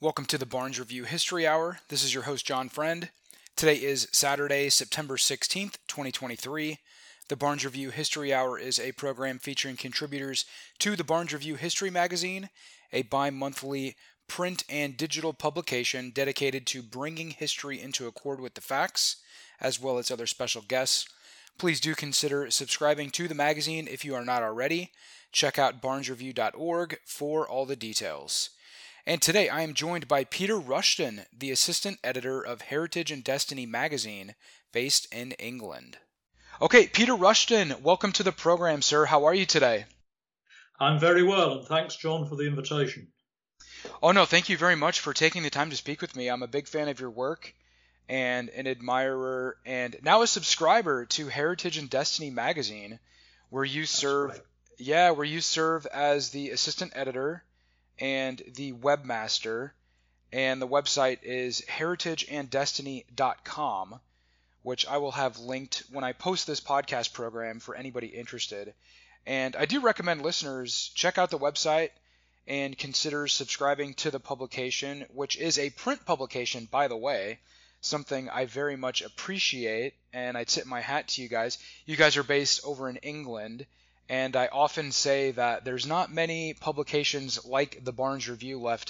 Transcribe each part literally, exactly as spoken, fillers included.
Welcome to the Barnes Review History Hour. This is your host, John Friend. Today is Saturday, September sixteenth, twenty twenty-three. The Barnes Review History Hour is a program featuring contributors to the Barnes Review History Magazine, a bi-monthly print and digital publication dedicated to bringing history into accord with the facts, as well as other special guests. Please do consider subscribing to the magazine if you are not already. Check out barnes review dot org for all the details. And today I am joined by Peter Rushton, the assistant editor of Heritage and Destiny magazine, based in England. Okay, Peter Rushton, welcome to the program, sir. How are you today? I'm very well, and thanks, John, for the invitation. Oh, no, thank you very much for taking the time to speak with me. I'm a big fan of your work and an admirer and now a subscriber to Heritage and Destiny magazine, where you serve, right. yeah, where you serve as the assistant editor and the webmaster, and the website is heritage and destiny dot com, which I will have linked when I post this podcast program for anybody interested. And I do recommend listeners check out the website and consider subscribing to the publication, which is a print publication, by the way, something I very much appreciate, and I tip my hat to you guys. You guys are based over in England, and I often say that there's not many publications like the Barnes Review left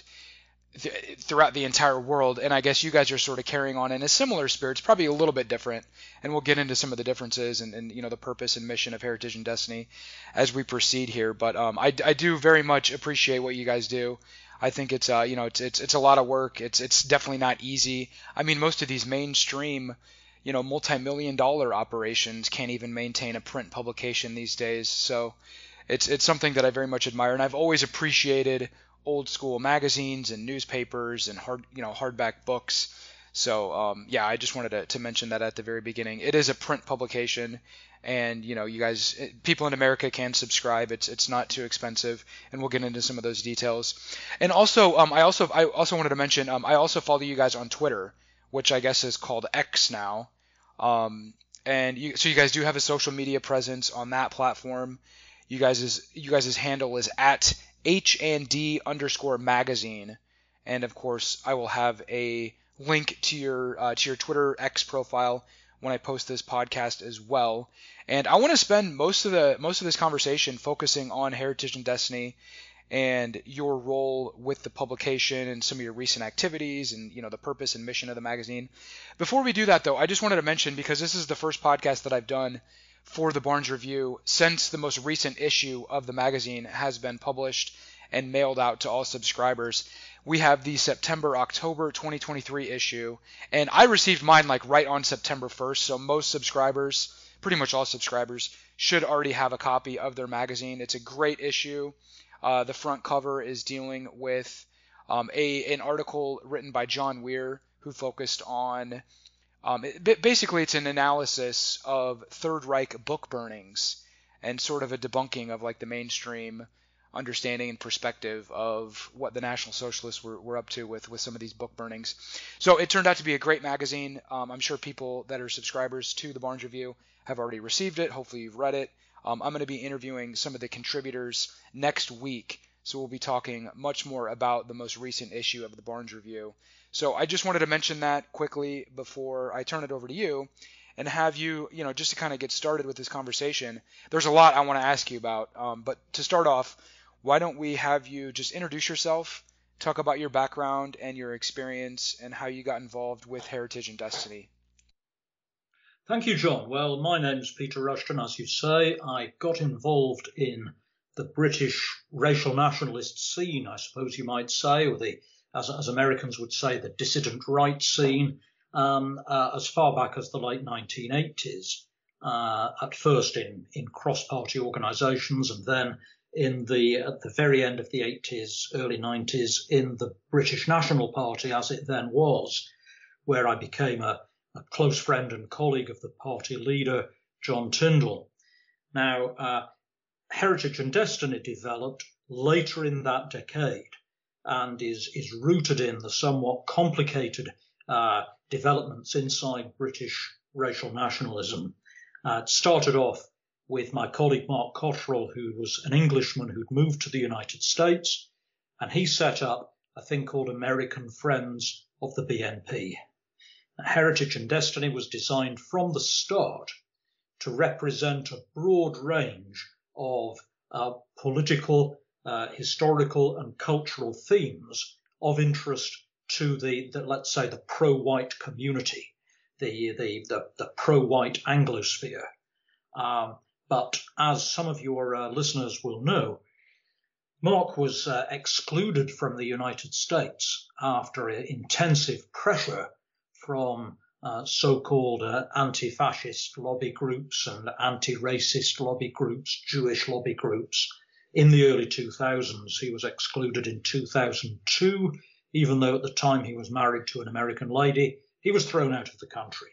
th- throughout the entire world, and I guess you guys are sort of carrying on in a similar spirit. It's probably a little bit different, and we'll get into some of the differences and, and you know the purpose and mission of Heritage and Destiny as we proceed here. But um, I, I do very much appreciate what you guys do. I think it's uh you know it's it's it's a lot of work. It's it's definitely not easy. I mean, most of these mainstream you know, multi-million dollar operations can't even maintain a print publication these days. So it's it's something that I very much admire, and I've always appreciated old school magazines and newspapers and hard you know hardback books. So um, yeah, I just wanted to, to mention that at the very beginning. It is a print publication, and you know, you guys, people in America can subscribe. It's it's not too expensive, and we'll get into some of those details. And also, um, I also I also wanted to mention, um, I also follow you guys on Twitter, which I guess is called X now. Um, and you, so you guys do have a social media presence on that platform. You guys' you guys' handle is at H and D underscore magazine, and of course I will have a link to your uh, to your Twitter X profile when I post this podcast as well. And I want to spend most of the most of this conversation focusing on Heritage and Destiny and your role with the publication and some of your recent activities and you know the purpose and mission of the magazine. Before we do that, though, I just wanted to mention, because this is the first podcast that I've done for the Barnes Review since the most recent issue of the magazine has been published and mailed out to all subscribers. We have the September October twenty twenty-three issue, and I received mine like right on September first, so most subscribers, pretty much all subscribers, should already have a copy of their magazine. It's a great issue. Uh, the front cover is dealing with um, a an article written by John Weir, who focused on um, it, basically it's an analysis of Third Reich book burnings and sort of a debunking of like the mainstream understanding and perspective of what the National Socialists were, were up to with, with some of these book burnings. So it turned out to be a great magazine. Um, I'm sure people that are subscribers to the Barnes Review have already received it. Hopefully you've read it. Um, I'm going to be interviewing some of the contributors next week, so we'll be talking much more about the most recent issue of the Barnes Review. So I just wanted to mention that quickly before I turn it over to you and have you, you know, just to kind of get started with this conversation. There's a lot I want to ask you about, um, but to start off, why don't we have you just introduce yourself, talk about your background and your experience and how you got involved with Heritage and Destiny. Thank you, John. Well, my name's Peter Rushton, as you say. I got involved in the British racial nationalist scene, I suppose you might say, or the, as, as Americans would say, the dissident right scene, um, uh, as far back as the late nineteen eighties, uh, at first in, in cross-party organisations, and then in the at the very end of the eighties, early nineties, in the British National Party, as it then was, where I became a a close friend and colleague of the party leader, John Tyndall. Now, uh, Heritage and Destiny developed later in that decade and is, is rooted in the somewhat complicated uh, developments inside British racial nationalism. Uh, it started off with my colleague Mark Cottrell, who was an Englishman who'd moved to the United States, and he set up a thing called American Friends of the B N P. Heritage and Destiny was designed from the start to represent a broad range of uh, political, uh, historical and cultural themes of interest to the, the let's say, the pro-white community, the, the, the, the pro-white Anglosphere. Um, but as some of your uh, listeners will know, Mark was uh, excluded from the United States after intensive pressure from uh, so-called uh, anti-fascist lobby groups and anti-racist lobby groups, Jewish lobby groups. In the early two thousands, he was excluded in two thousand two, even though at the time he was married to an American lady. He was thrown out of the country.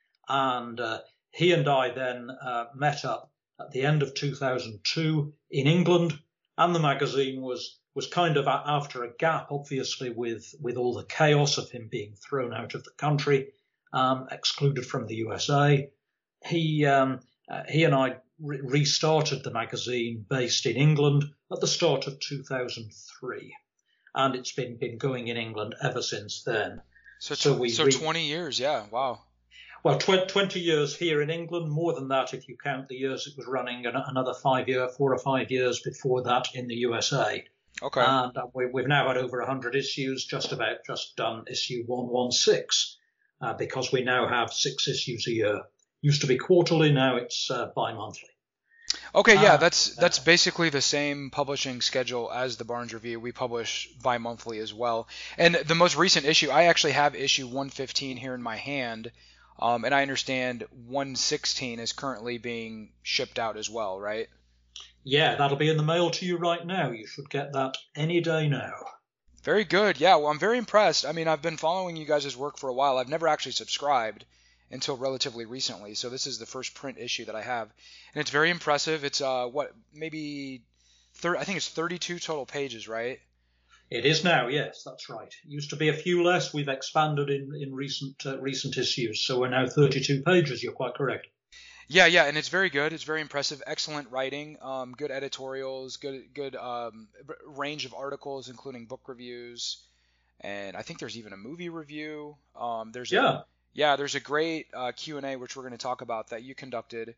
And uh, he and I then uh, met up at the end of two thousand two in England, and the magazine was was kind of after a gap, obviously, with, with all the chaos of him being thrown out of the country, um, excluded from the U S A. He um, uh, he and I re- restarted the magazine based in England at the start of two thousand three, and it's been, been going in England ever since then. So, so, we, so twenty years, yeah, wow. Well, tw- twenty years here in England, more than that if you count the years it was running, and another five year, four or five years before that in the U S A. Okay. And we, we've now had over one hundred issues, just about just done issue one sixteen, uh, because we now have six issues a year. Used to be quarterly, now it's uh, bi-monthly. Okay, yeah, uh, that's that's basically the same publishing schedule as the Barnes Review. We publish bi-monthly as well. And the most recent issue, I actually have issue one fifteen here in my hand, um, and I understand one sixteen is currently being shipped out as well, right? Yeah, that'll be in the mail to you right now. You should get that any day now. Very good. Yeah, well, I'm very impressed. I mean, I've been following you guys' work for a while. I've never actually subscribed until relatively recently, so this is the first print issue that I have, and it's very impressive. It's uh, what maybe thirty, I think it's thirty-two total pages, right? It is now, yes, that's right. It used to be a few less. We've expanded in in recent uh, recent issues, so we're now thirty-two pages. You're quite correct. Yeah, yeah, and it's very good. It's very impressive. Excellent writing, um, good editorials, good good um, range of articles, including book reviews, and I think there's even a movie review. Um, there's yeah. A, yeah, there's a great uh, Q and A which we're going to talk about that you conducted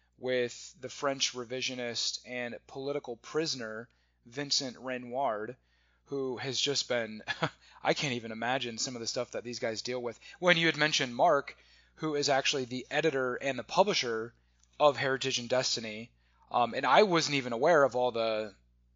with the French revisionist and political prisoner Vincent Renoir, who has just been I can't even imagine some of the stuff that these guys deal with. When you had mentioned Mark, who is actually the editor and the publisher of Heritage and Destiny. Um, and I wasn't even aware of all the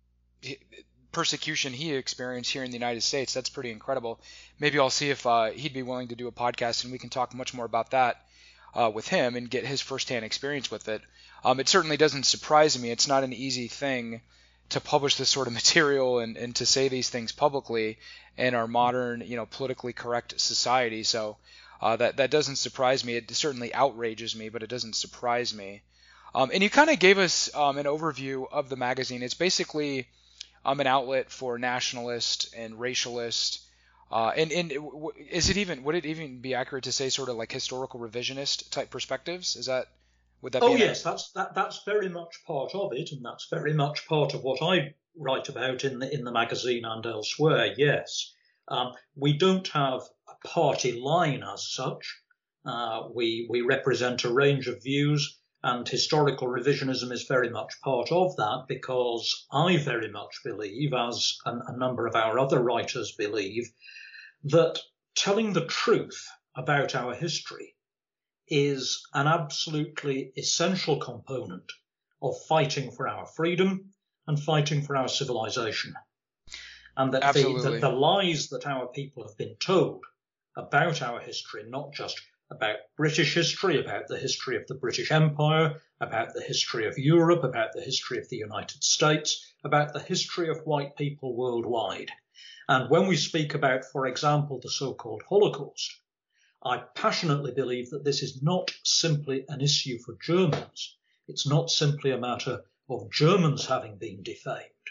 persecution he experienced here in the United States. That's pretty incredible. Maybe I'll see if uh, he'd be willing to do a podcast and we can talk much more about that uh, with him and get his firsthand experience with it. Um, it certainly doesn't surprise me. It's not an easy thing to publish this sort of material and, and to say these things publicly in our modern, you know, politically correct society. So Uh, that that doesn't surprise me. It certainly outrages me, but it doesn't surprise me. Um, and you kind of gave us um, an overview of the magazine. It's basically um, an outlet for nationalist and racialist. Uh, and and is it even would it even be accurate to say sort of like historical revisionist type perspectives? Is that would that? Oh be yes, that's that that's very much part of it, and that's very much part of what I write about in the in the magazine and elsewhere. Yes, um, we don't have a party line as such. Uh, we we represent a range of views, and historical revisionism is very much part of that, because I very much believe, as a, a number of our other writers believe, that telling the truth about our history is an absolutely essential component of fighting for our freedom and fighting for our civilization. And that the, the, the lies that our people have been told about our history, not just about British history, about the history of the British Empire, about the history of Europe, about the history of the United States, about the history of white people worldwide. And when we speak about, for example, the so-called Holocaust, I passionately believe that this is not simply an issue for Germans. It's not simply a matter of Germans having been defamed.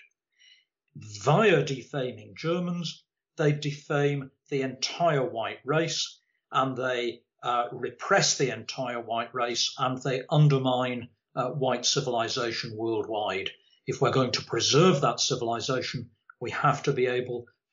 Via defaming Germans, they defame the entire white race, and they uh, repress the entire white race, and they undermine uh, white civilization worldwide. If we're going to preserve that civilization, we have to be able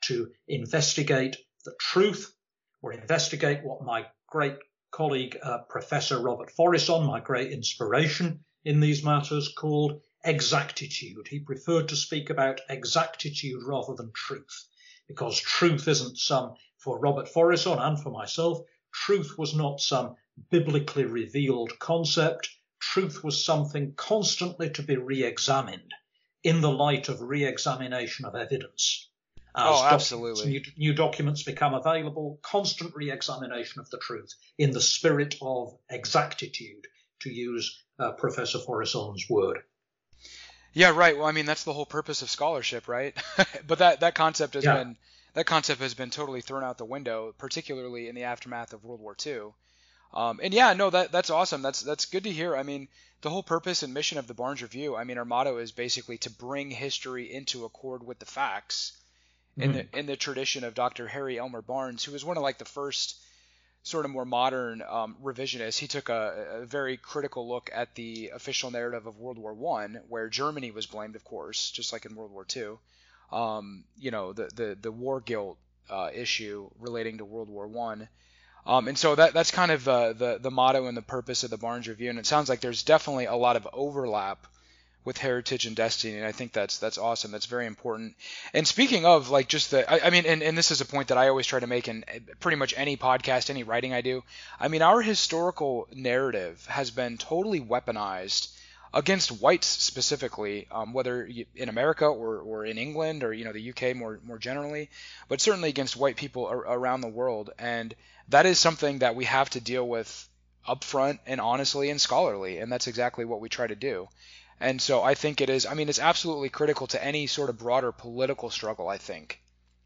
to investigate the truth or investigate what my great colleague, uh, Professor Robert Forison, my great inspiration in these matters, called exactitude. He preferred to speak about exactitude rather than truth, because truth isn't some, for Robert Forison and for myself, truth was not some biblically revealed concept. Truth was something constantly to be re-examined in the light of re-examination of evidence. As oh, absolutely. Documents, new, new documents become available, constant re-examination of the truth in the spirit of exactitude, to use uh, Professor Forison's word. Yeah, right. Well, I mean, that's the whole purpose of scholarship, right? But that, that concept has Yeah. been that concept has been totally thrown out the window, particularly in the aftermath of World War Two. Um, and yeah, no, that that's awesome. That's that's good to hear. I mean, the whole purpose and mission of the Barnes Review, I mean, our motto is basically to bring history into accord with the facts, in Mm. the in the tradition of Doctor Harry Elmer Barnes, who was one of like the first sort of more modern um, revisionists. He took a, a very critical look at the official narrative of World War One, where Germany was blamed, of course, just like in World War Two. Um, you know, the the the war guilt uh, issue relating to World War One. Um, and so that that's kind of uh, the the motto and the purpose of the Barnes Review. And it sounds like there's definitely a lot of overlap with Heritage and Destiny, and I think that's that's awesome. That's very important. And speaking of like just the, I, I mean, and, and this is a point that I always try to make in pretty much any podcast, any writing I do. I mean, our historical narrative has been totally weaponized against whites specifically, um, whether in America or, or in England or you know the U K more more generally, but certainly against white people ar- around the world. And that is something that we have to deal with upfront and honestly and scholarly, and that's exactly what we try to do. And so I think it is, I mean, it's absolutely critical to any sort of broader political struggle, I think.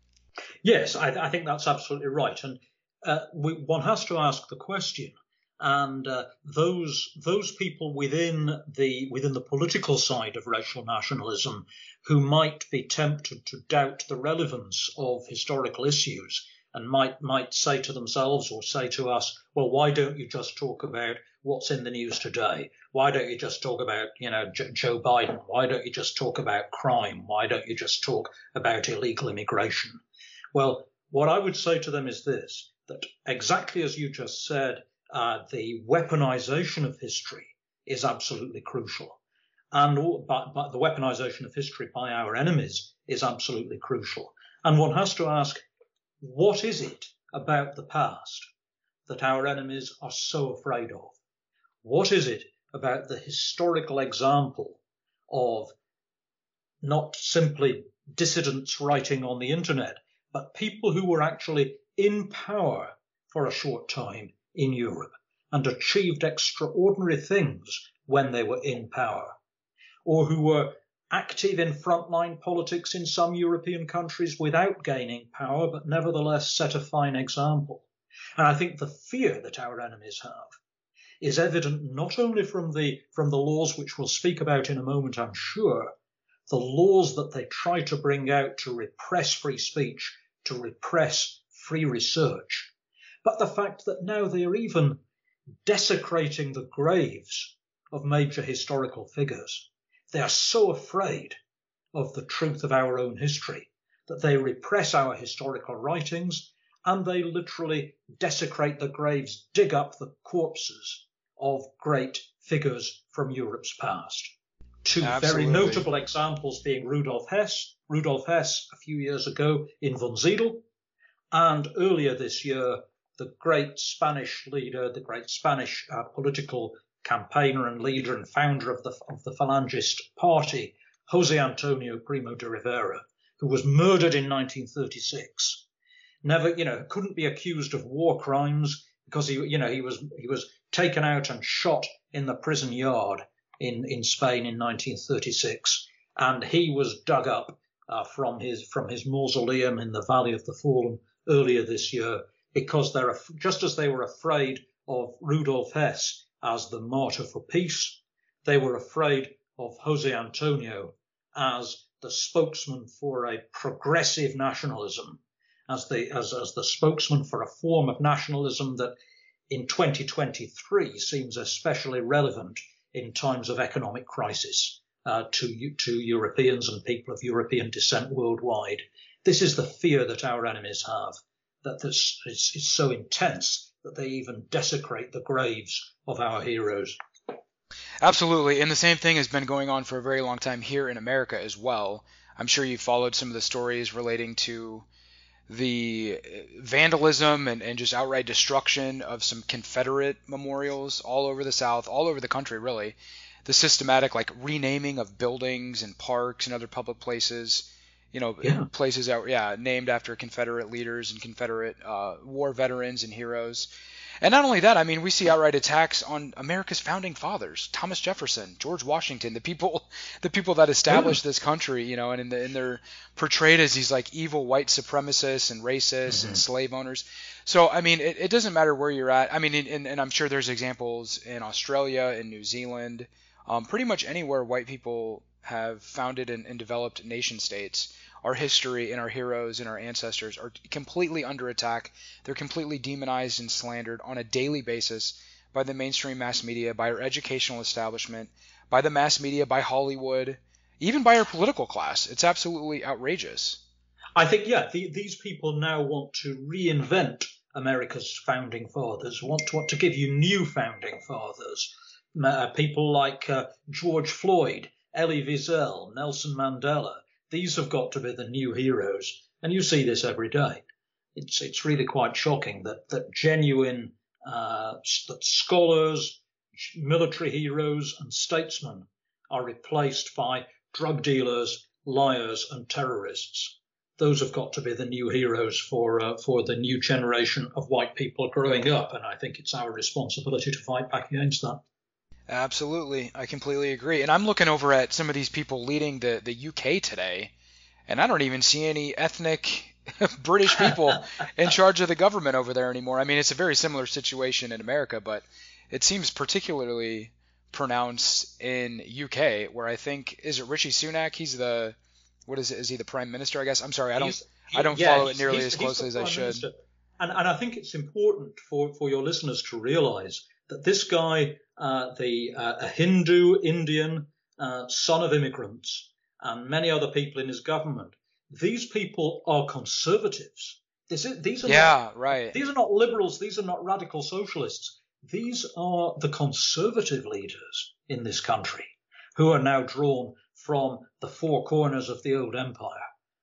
Yes, I, I think that's absolutely right. And uh, we, one has to ask the question. And uh, those those people within the within the political side of racial nationalism who might be tempted to doubt the relevance of historical issues and might might say to themselves or say to us, well, why don't you just talk about what's in the news today? Why don't you just talk about, you know, J- Joe Biden? Why don't you just talk about crime? Why don't you just talk about illegal immigration? Well, what I would say to them is this, that exactly as you just said, uh, the weaponization of history is absolutely crucial. And all, but, but the weaponization of history by our enemies is absolutely crucial. And one has to ask, what is it about the past that our enemies are so afraid of? What is it about the historical example of not simply dissidents writing on the internet, but people who were actually in power for a short time in Europe and achieved extraordinary things when they were in power, or who were active in frontline politics in some European countries without gaining power, but nevertheless set a fine example. And I think the fear that our enemies have is evident not only from the from the laws which we'll speak about in a moment, I'm sure, the laws that they try to bring out to repress free speech, to repress free research, but the fact that now they are even desecrating the graves of major historical figures. They are so afraid of the truth of our own history that they repress our historical writings and they literally desecrate the graves, dig up the corpses of great figures from Europe's past. Two Absolutely. very notable examples being Rudolf Hess, Rudolf Hess a few years ago in Wunsiedel, and earlier this year, the great Spanish leader, the great Spanish uh, political campaigner and leader and founder of the, of the Falangist party, Jose Antonio Primo de Rivera, who was murdered in nineteen thirty-six. Never, you know, couldn't be accused of war crimes because he, you know, he was he was taken out and shot in the prison yard in, in Spain in nineteen thirty-six, and he was dug up uh, from his from his mausoleum in the Valley of the Fallen earlier this year because they're just as they were afraid of Rudolf Hess as the martyr for peace, they were afraid of Jose Antonio as the spokesman for a progressive nationalism, as the as, as the spokesman for a form of nationalism that in twenty twenty-three seems especially relevant in times of economic crisis uh, to to Europeans and people of European descent worldwide. This is the fear that our enemies have, that this is, is so intense that they even desecrate the graves of our heroes. Absolutely, and the same thing has been going on for a very long time here in America as well. I'm sure you followed some of the stories relating to the vandalism and, and just outright destruction of some Confederate memorials all over the South, all over the country, really. The systematic like renaming of buildings and parks and other public places, you know, Yeah. places that were, yeah, named after Confederate leaders and Confederate uh, war veterans and heroes. And not only that, I mean, we see outright attacks on America's founding fathers, Thomas Jefferson, George Washington, the people, the people that established Yeah. this country, you know, and in the, and they're portrayed as these like evil white supremacists and racists Mm-hmm. and slave owners. So, I mean, it, it doesn't matter where you're at. I mean, and, and I'm sure there's examples in Australia, in New Zealand, um, pretty much anywhere white people have founded and, and developed nation states. Our history and our heroes and our ancestors are completely under attack. They're completely demonized and slandered on a daily basis by the mainstream mass media, by our educational establishment, by the mass media, by Hollywood, even by our political class. It's absolutely outrageous. I think, yeah, the, these people now want to reinvent America's founding fathers, want to, want to give you new founding fathers. Uh, people like uh, George Floyd, Elie Wiesel, Nelson Mandela. These have got to be the new heroes, and you see this every day. It's it's really quite shocking that that genuine uh, that scholars, military heroes, and statesmen are replaced by drug dealers, liars, and terrorists. Those have got to be the new heroes for uh, for the new generation of white people growing up, and I think it's our responsibility to fight back against that. Absolutely. I completely agree. And I'm looking over at some of these people leading the, the U K today, and I don't even see any ethnic British people in charge of the government over there anymore. I mean, it's a very similar situation in America, but it seems particularly pronounced in U K, where I think, is it Rishi Sunak? He's the, what is it? Is he the prime minister, I guess? I'm sorry. I don't, he, I don't yeah, follow it nearly as closely as I should. Minister. And, and I think it's important for, for your listeners to realize that this guy, uh, the uh, a Hindu Indian uh, son of immigrants, and many other people in his government, these people are conservatives. This is, these are yeah, not, right. These are not liberals. These are not radical socialists. These are the conservative leaders in this country who are now drawn from the four corners of the old empire.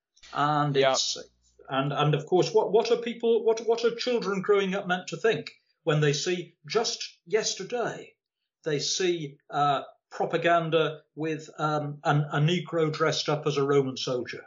And yeah. it's and and of course, what what are people what what are children growing up meant to think when they see, just yesterday, they see uh, propaganda with um, an, a Negro dressed up as a Roman soldier,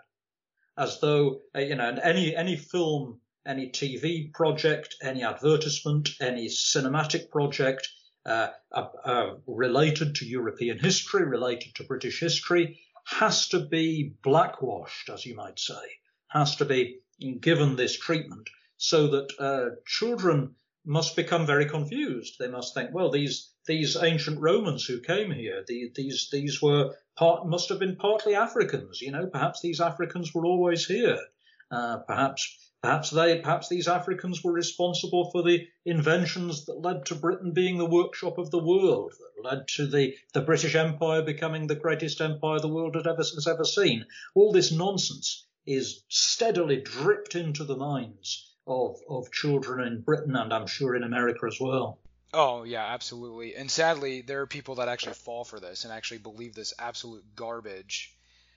as though uh, you know, any any film, any T V project, any advertisement, any cinematic project uh, uh, uh, related to European history, related to British history, has to be blackwashed, as you might say, has to be given this treatment, so that uh, children must become very confused. They must think, well, these these ancient Romans who came here, the, these these were part must have been partly Africans. You know, perhaps these Africans were always here. Uh, perhaps perhaps they perhaps these Africans were responsible for the inventions that led to Britain being the workshop of the world, that led to the the British Empire becoming the greatest empire the world had ever has ever seen. All this nonsense is steadily dripped into the minds of of children in Britain, and I'm sure in America as well. Oh, yeah, absolutely. And sadly, there are people that actually fall for this and actually believe this absolute garbage.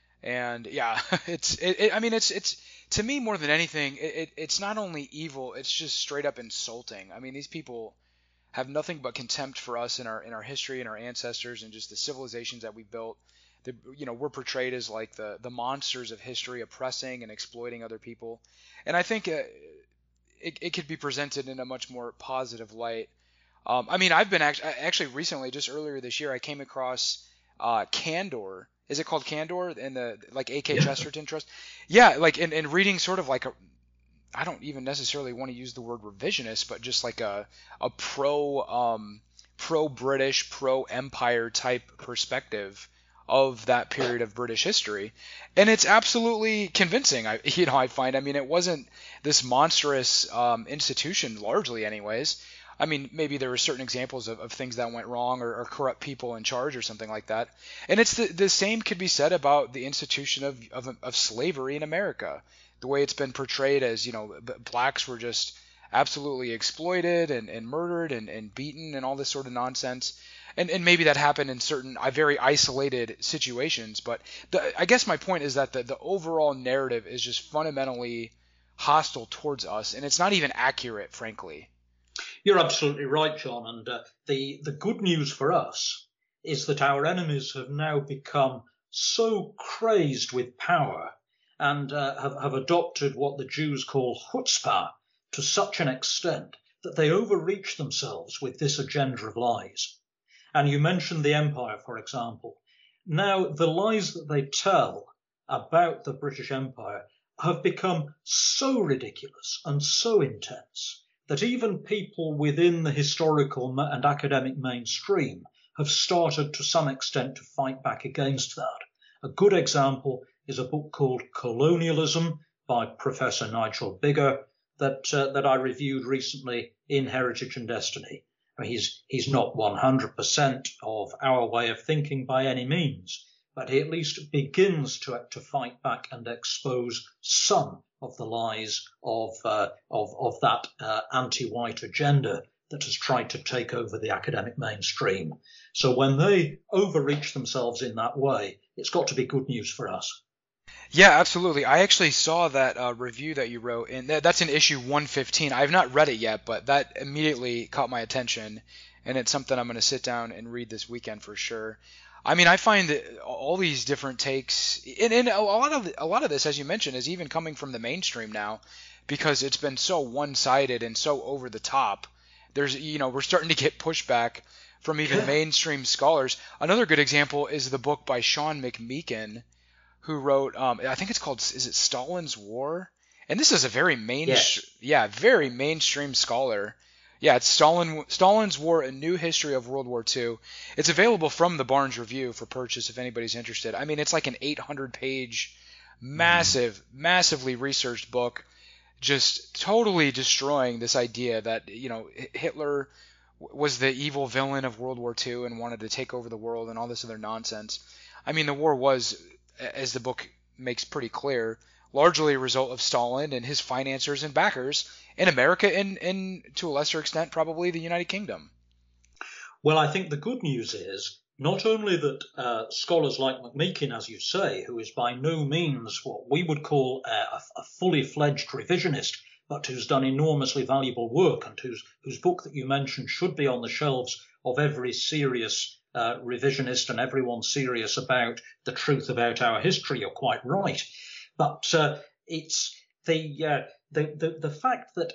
And yeah, it's it, it I mean, it's it's to me, more than anything, it, it it's not only evil, it's just straight up insulting. I mean, these people have nothing but contempt for us in our in our history and our ancestors and just the civilizations that we built. The, you know, we're portrayed as like the the monsters of history, oppressing and exploiting other people. And I think uh, it it could be presented in a much more positive light. Um, I mean, I've been act- actually recently, just earlier this year, I came across uh, Candor. Is it called Candor? In the like A K Yeah. Chesterton Trust? Yeah, like in, in reading sort of like a, I don't even necessarily want to use the word revisionist, but just like a a pro um, pro British, pro Empire type perspective of that period of British history, and it's absolutely convincing. I you know I find I mean it wasn't this monstrous um, institution, largely anyways. I mean, maybe there were certain examples of, of things that went wrong, or, or corrupt people in charge or something like that. And it's the, the same could be said about the institution of, of, of slavery in America. the way it's been portrayed as, you know, blacks were just absolutely exploited and, and murdered and, and beaten and all this sort of nonsense. And, and maybe that happened in certain uh, very isolated situations. But the, I guess my point is that the, the overall narrative is just fundamentally hostile towards us, and it's not even accurate, frankly. You're absolutely right, John. And uh, the, the good news for us is that our enemies have now become so crazed with power and uh, have, have adopted what the Jews call chutzpah to such an extent that they overreach themselves with this agenda of lies. And you mentioned the Empire, for example. Now, the lies that they tell about the British Empire have become so ridiculous and so intense that even people within the historical and academic mainstream have started to some extent to fight back against that. A good example is a book called Colonialism by Professor Nigel Biggar that uh, that I reviewed recently in Heritage and Destiny. I mean, he's he's not one hundred percent of our way of thinking by any means, but he at least begins to to fight back and expose some of the lies of uh, of of that uh, anti-white agenda that has tried to take over the academic mainstream. So when they overreach themselves in that way, it's got to be good news for us. Yeah, absolutely. I actually saw that uh, review that you wrote, and th- that's in issue one fifteen. I have not read it yet, but that immediately caught my attention, and it's something I'm going to sit down and read this weekend for sure. I mean, I find that all these different takes, and, and a lot of a lot of this, as you mentioned, is even coming from the mainstream now, because it's been so one-sided and so over the top. There's, you know, we're starting to get pushback from even mainstream scholars. Another good example is the book by Sean McMeekin, who wrote, um, I think it's called, is it Stalin's War? And this is a very main, yes. yeah, very mainstream scholar. Yeah, it's Stalin, Stalin's War, A New History of World War Two. It's available from the Barnes Review for purchase if anybody's interested. I mean, it's like an eight hundred page, massive, mm. massively researched book, just totally destroying this idea that, you know, Hitler was the evil villain of World War Two and wanted to take over the world and all this other nonsense. I mean, the war was, as the book makes pretty clear, largely a result of Stalin and his financiers and backers in America and, and to a lesser extent, probably the United Kingdom. Well, I think the good news is not only that uh, scholars like McMeekin, as you say, who is by no means what we would call a, a fully fledged revisionist, but who's done enormously valuable work and whose, whose book that you mentioned should be on the shelves of every serious uh, revisionist and everyone serious about the truth about our history. You're quite right. But uh, it's the, uh, the, the, the fact that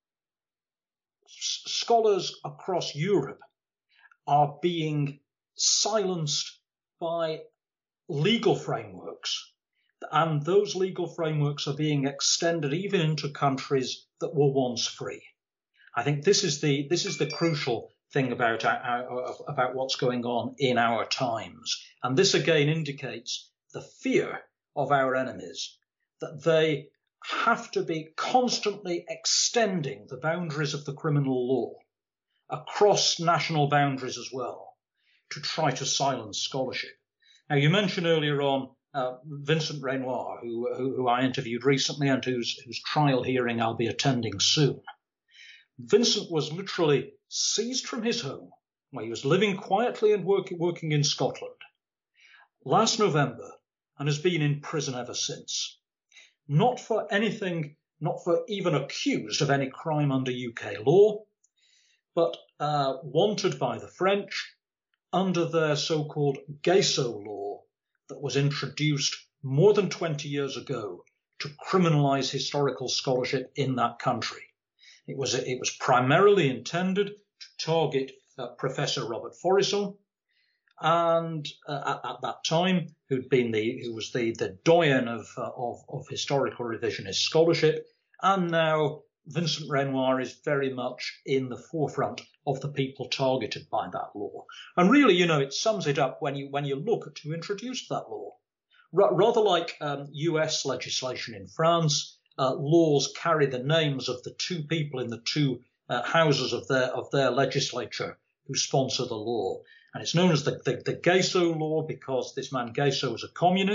s- scholars across Europe are being silenced by legal frameworks, and those legal frameworks are being extended even into countries that were once free. I think this is the this is the crucial thing about our, our, about what's going on in our times, and this again indicates the fear of our enemies, that they have to be constantly extending the boundaries of the criminal law across national boundaries as well, to try to silence scholarship. Now, you mentioned earlier on uh, Vincent Renoir, who, who, who I interviewed recently and whose, whose trial hearing I'll be attending soon. Vincent was literally seized from his home, where he was living quietly and work, working in Scotland, last November, and has been in prison ever since. Not for anything, not for even accused of any crime under U K law, but uh, wanted by the French under their so-called Gayso law that was introduced more than twenty years ago to criminalize historical scholarship in that country. It was, it was primarily intended to target uh, Professor Robert Faurisson, and uh, at, at that time, who'd been the who was the the doyen of, uh, of of historical revisionist scholarship, and now Vincent Renoir is very much in the forefront of the people targeted by that law. And really, you know, it sums it up when you when you look at who introduced that law. R- rather like um, U S legislation in France, uh, laws carry the names of the two people in the two uh, houses of their of their legislature who sponsor the law. And it's known as the, the, the Gayso law because this man Gayso was a communist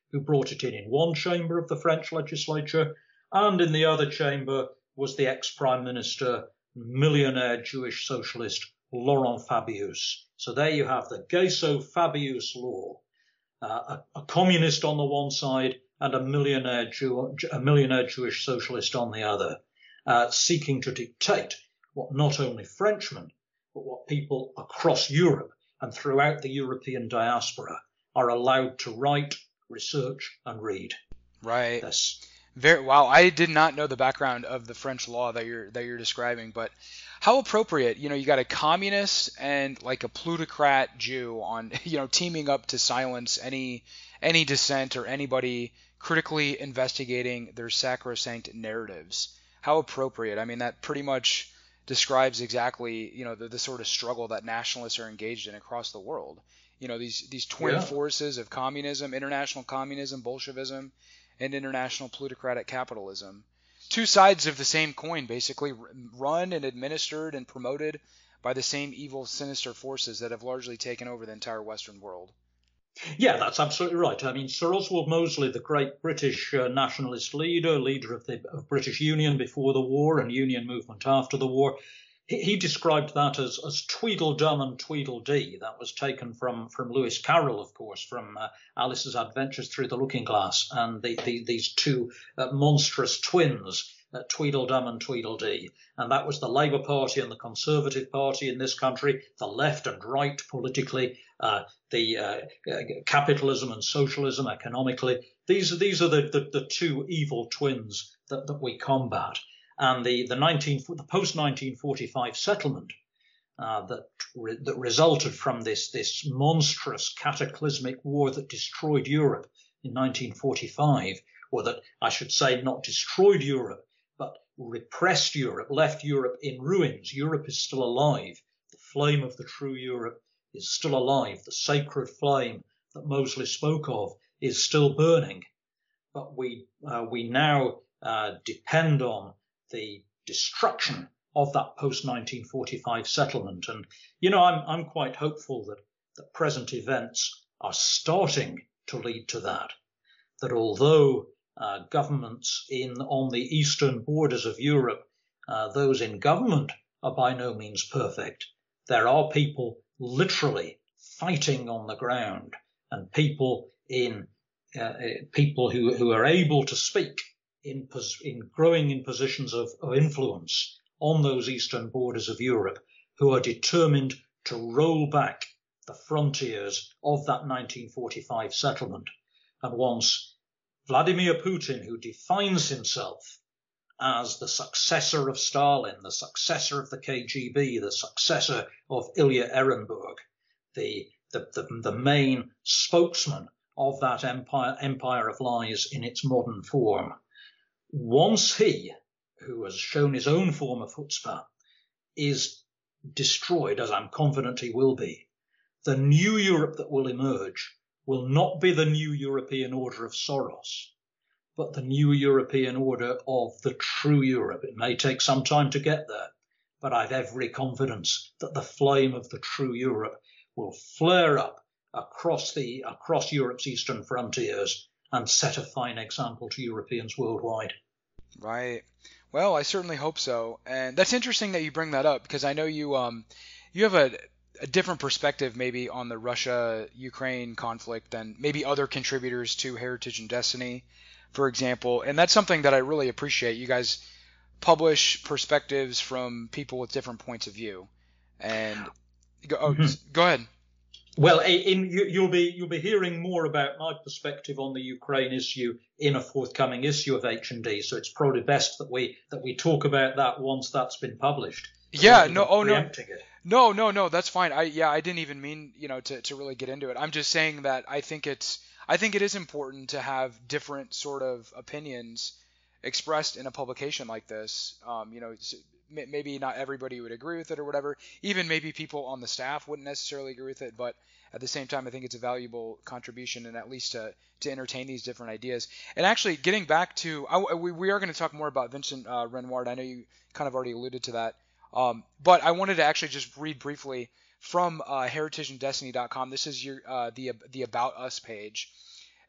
who brought it in in one chamber of the French legislature, and in the other chamber was the ex-prime minister, millionaire Jewish socialist Laurent Fabius. So there you have the Gesso-Fabius law, uh, a, a communist on the one side and a millionaire, Jew, a millionaire Jewish socialist on the other, uh, seeking to dictate what not only Frenchmen, but what people across Europe and throughout the European diaspora are allowed to write, research, and read. Right. This. Very wow. I did not know the background of the French law that you're that you're describing, but how appropriate. You know, you got a communist and like a plutocrat Jew on, you know, teaming up to silence any any dissent or anybody critically investigating their sacrosanct narratives. How appropriate. I mean, that pretty much describes exactly, you know, the, the sort of struggle that nationalists are engaged in across the world. You know, these these twin Yeah. forces of communism, international communism, Bolshevism, and international plutocratic capitalism. Two sides of the same coin, basically, run and administered and promoted by the same evil, sinister forces that have largely taken over the entire Western world. Yeah, that's absolutely right. I mean, Sir Oswald Mosley, the great British uh, nationalist leader, leader of the of British Union before the war and Union movement after the war, he, he described that as, as Tweedledum and Tweedledee. That was taken from, from Lewis Carroll, of course, from uh, Alice's Adventures Through the Looking Glass, and the, the, these two uh, monstrous twins, uh, Tweedledum and Tweedledee. And that was the Labour Party and the Conservative Party in this country, the left and right politically, uh, the uh, uh, capitalism and socialism economically. These, these are the, the, the two evil twins that, that we combat. And the, the, nineteen, the post-nineteen forty-five settlement uh, that, re, that resulted from this, this monstrous cataclysmic war that destroyed Europe in nineteen forty-five, or that I should say not destroyed Europe, but repressed Europe, left Europe in ruins. Europe is still alive. The flame of the true Europe is still alive. The sacred flame that Mosley spoke of is still burning. But we, uh, we now uh, depend on the destruction of that post-nineteen forty-five settlement. And, you know, I'm, I'm quite hopeful that, that present events are starting to lead to that, that although uh, governments in on the eastern borders of Europe, uh, those in government are by no means perfect, there are people literally fighting on the ground, and people in uh, people who, who are able to speak in, in growing in positions of, of influence on those eastern borders of Europe, who are determined to roll back the frontiers of that nineteen forty-five settlement. And once Vladimir Putin, who defines himself as the successor of Stalin, the successor of the K G B, the successor of Ilya Ehrenburg, the, the, the, the main spokesman of that empire, empire of lies in its modern form. Once he, who has shown his own form of chutzpah, is destroyed, as I'm confident he will be, the new Europe that will emerge will not be the new European order of Soros, but the new European order of the true Europe. It may take some time to get there, but I've every confidence that the flame of the true Europe will flare up across the across Europe's eastern frontiers and set a fine example to Europeans worldwide. Right. Well, I certainly hope so. And that's interesting that you bring that up, because I know you um you have a, a different perspective maybe on the Russia-Ukraine conflict than maybe other contributors to Heritage and Destiny, for example. And that's something that I really appreciate. You guys publish perspectives from people with different points of view. And go, oh, mm-hmm. go ahead. Well, in, you, you'll be you'll be hearing more about my perspective on the Ukraine issue in a forthcoming issue of H and D. So it's probably best that we that we talk about that once that's been published. Yeah. No. Oh no. It. No. No. No. That's fine. I yeah. I didn't even mean you know to to really get into it. I'm just saying that I think it's I think it is important to have different sort of opinions expressed in a publication like this. Um, you know. Maybe not everybody would agree with it or whatever. Even maybe people on the staff wouldn't necessarily agree with it, but at the same time, I think it's a valuable contribution, and at least to, to entertain these different ideas. And actually, getting back to, I, we, we are going to talk more about Vincent uh, Renoir. I know you kind of already alluded to that, um, but I wanted to actually just read briefly from uh, heritage and destiny dot com. This is your uh, the the About Us page.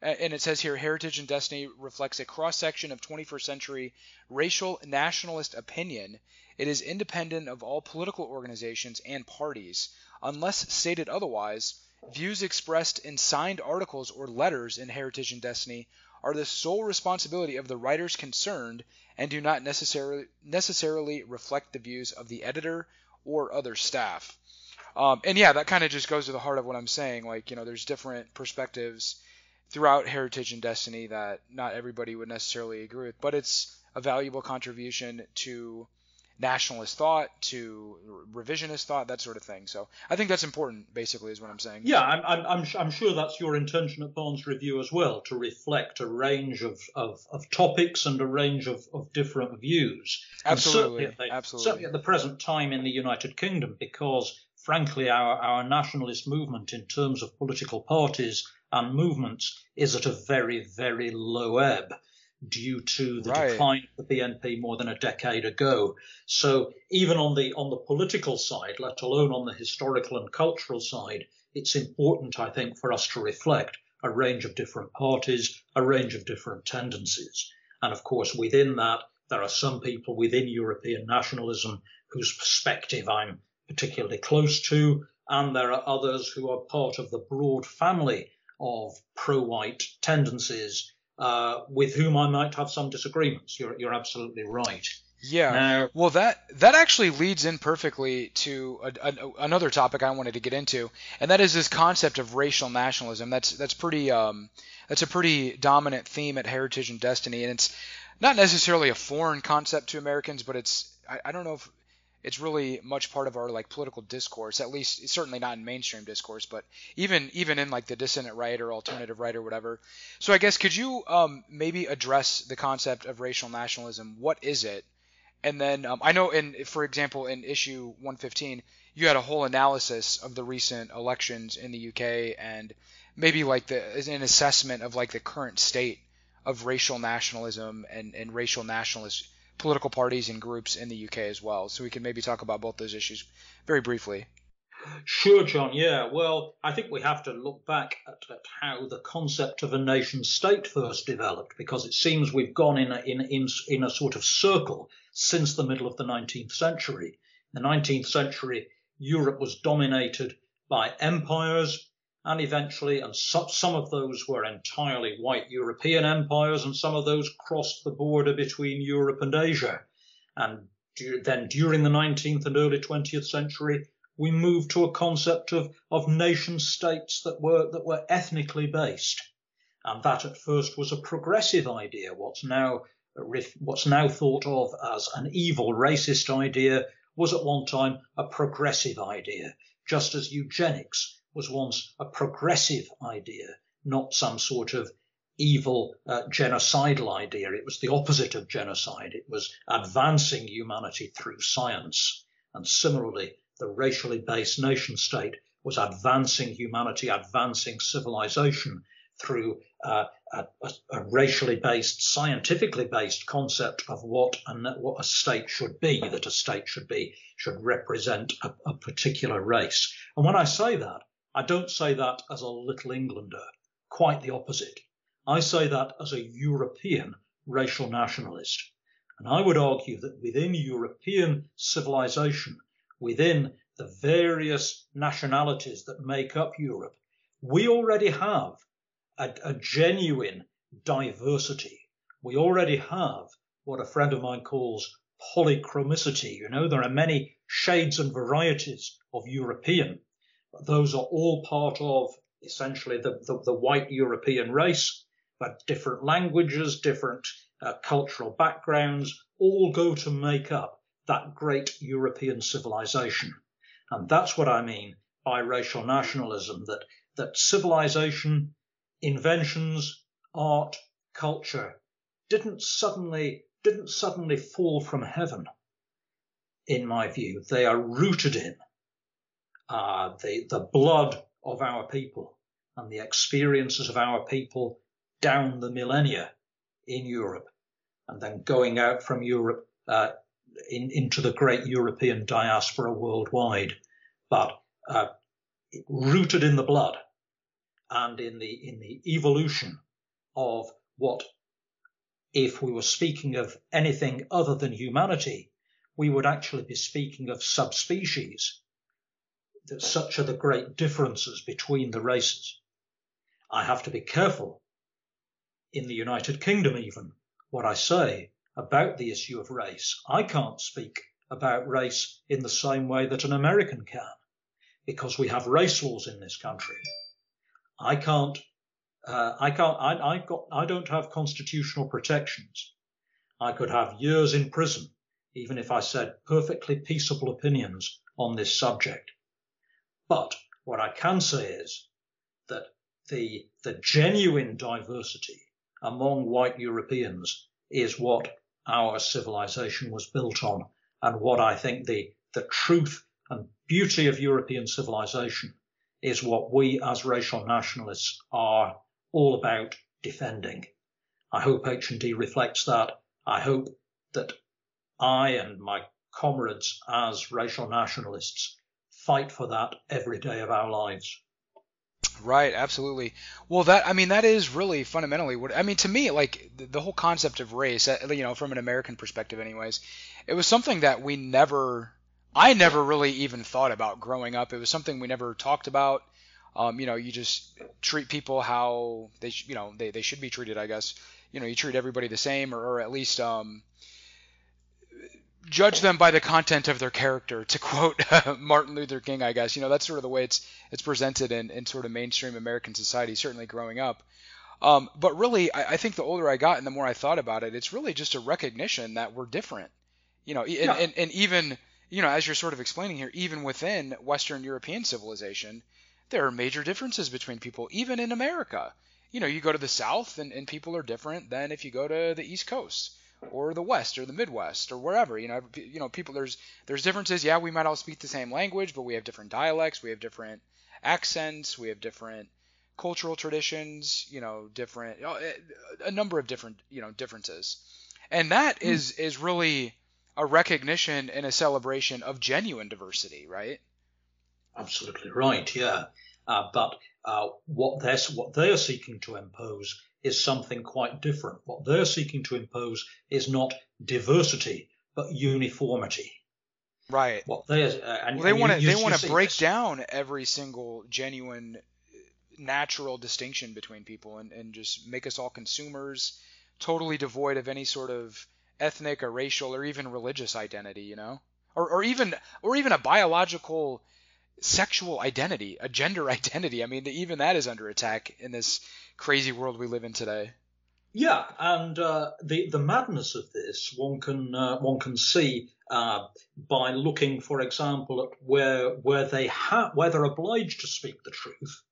and it says here, Heritage and Destiny reflects a cross-section of twenty-first century racial nationalist opinion. It is independent of all political organizations and parties. Unless stated otherwise, views expressed in signed articles or letters in Heritage and Destiny are the sole responsibility of the writers concerned and do not necessarily necessarily reflect the views of the editor or other staff. Um, and yeah, that kind of just goes to the heart of what I'm saying. Like, you know, there's different perspectives throughout Heritage and Destiny that not everybody would necessarily agree with, but it's a valuable contribution to nationalist thought, to revisionist thought, that sort of thing. So I think that's important, basically, is what I'm saying. Yeah, I'm, I'm, I'm, I'm sure that's your intention at Barnes Review as well, to reflect a range of, of, of topics and a range of, of different views. Absolutely, certainly, the, absolutely. certainly at the present time in the United Kingdom, because, frankly, our, our nationalist movement in terms of political parties and movements is at a very, very low ebb due to the right. decline of the B N P more than a decade ago. So even on the on the political side, let alone on the historical and cultural side, it's important, I think, for us to reflect a range of different parties, a range of different tendencies. And of course, within that, there are some people within European nationalism whose perspective I'm particularly close to, and there are others who are part of the broad family of pro-white tendencies uh, with whom I might have some disagreements. You're, you're absolutely right. Yeah. Now, well, that that actually leads in perfectly to a, a, another topic I wanted to get into, and that is this concept of racial nationalism. That's that's pretty um, that's a pretty dominant theme at Heritage and Destiny, and it's not necessarily a foreign concept to Americans, but it's I, I don't know if it's really much part of our like political discourse, at least certainly not in mainstream discourse, but even even in like the dissident right or alternative right or whatever. So I guess could you um, maybe address the concept of racial nationalism? What is it? And then um, I know in, for example, in issue one fifteen, you had a whole analysis of the recent elections in the U K and maybe like the an assessment of like the current state of racial nationalism and, and racial nationalist political parties and groups in the U K as well. So we can maybe talk about both those issues very briefly. Sure, John. Yeah. Well, I think we have to look back at, at how the concept of a nation state first developed, because it seems we've gone in a, in, in, in a sort of circle since the middle of the nineteenth century. In the nineteenth century, Europe was dominated by empires, and eventually, and so, some of those were entirely white European empires, and some of those crossed the border between Europe and Asia. And du- then during the nineteenth and early twentieth century, we moved to a concept of, of nation states that were that were ethnically based. And that at first was a progressive idea. What's now what's now thought of as an evil racist idea was at one time a progressive idea, just as eugenics was once a progressive idea, not some sort of evil uh, genocidal idea. It was the opposite of genocide. It was advancing humanity through science. And similarly, the racially based nation state was advancing humanity, advancing civilization through uh, a, a, a racially based, scientifically based concept of what a, what a state should be, that a state should be, should represent a, a particular race. And when I say that, I don't say that as a Little Englander, quite the opposite. I say that as a European racial nationalist. And I would argue that within European civilization, within the various nationalities that make up Europe, we already have a, a genuine diversity. We already have what a friend of mine calls polychromicity. You know, there are many shades and varieties of European. Those are all part of essentially the, the, the white European race, but different languages, different uh, cultural backgrounds, all go to make up that great European civilization. And that's what I mean by racial nationalism, that, that civilization, inventions, art, culture didn't suddenly, didn't suddenly fall from heaven, in my view. They are rooted in uh, the, the blood of our people and the experiences of our people down the millennia in Europe, and then going out from Europe uh, in, into the great European diaspora worldwide, but uh, rooted in the blood and in the in the evolution of what, if we were speaking of anything other than humanity, we would actually be speaking of subspecies. That such are the great differences between the races. I have to be careful, in the United Kingdom even, what I say about the issue of race. I can't speak about race in the same way that an American can, because we have race laws in this country. I can't, uh, I can't, I, I got, I don't have constitutional protections. I could have years in prison, even if I said perfectly peaceable opinions on this subject. But what I can say is that the, the genuine diversity among white Europeans is what our civilization was built on, and what I think the, the truth and beauty of European civilization is what we as racial nationalists are all about defending. I hope H and D reflects that. I hope that I and my comrades as racial nationalists fight for that every day of our lives. Right, absolutely. Well, that, I mean, that is really fundamentally what, I mean, to me, like, the, the whole concept of race, uh, you know, from an American perspective anyways, it was something that we never, I never really even thought about growing up. It was something we never talked about. Um, you know, you just treat people how they, sh- you know, they, they should be treated, I guess. You know, you treat everybody the same, or, or at least, um, judge them by the content of their character, to quote Martin Luther King, I guess. You know, that's sort of the way it's it's presented in, in sort of mainstream American society, certainly growing up. Um, but really, I, I think the older I got and the more I thought about it, it's really just a recognition that we're different. You know, and, Yeah. and, and even, you know, as you're sort of explaining here, even within Western European civilization, there are major differences between people, even in America. You know, you go to the South and, and people are different than if you go to the East Coast, or the West, or the Midwest, or wherever. You know, you know, people, there's there's differences. Yeah, we might all speak the same language, but we have different dialects, we have different accents, we have different cultural traditions. You know, different, a number of different, you know, differences, and that Mm. is is really a recognition and a celebration of genuine diversity, right? Absolutely right. Yeah, uh, but uh, what they're what they're seeking to impose is something quite different. What they're seeking to impose is not diversity, but uniformity. Right. What they uh, and, Well, they and you, want to you, they you want to see break this. down every single genuine natural distinction between people, and, and just make us all consumers, totally devoid of any sort of ethnic or racial or even religious identity, you know, or or even or even a biological sexual identity, a gender identity. I mean, even that is under attack in this crazy world we live in today. Yeah, and uh, the the madness of this one can uh, one can see uh, by looking, for example, at where where they ha- where they're obliged to speak the truth,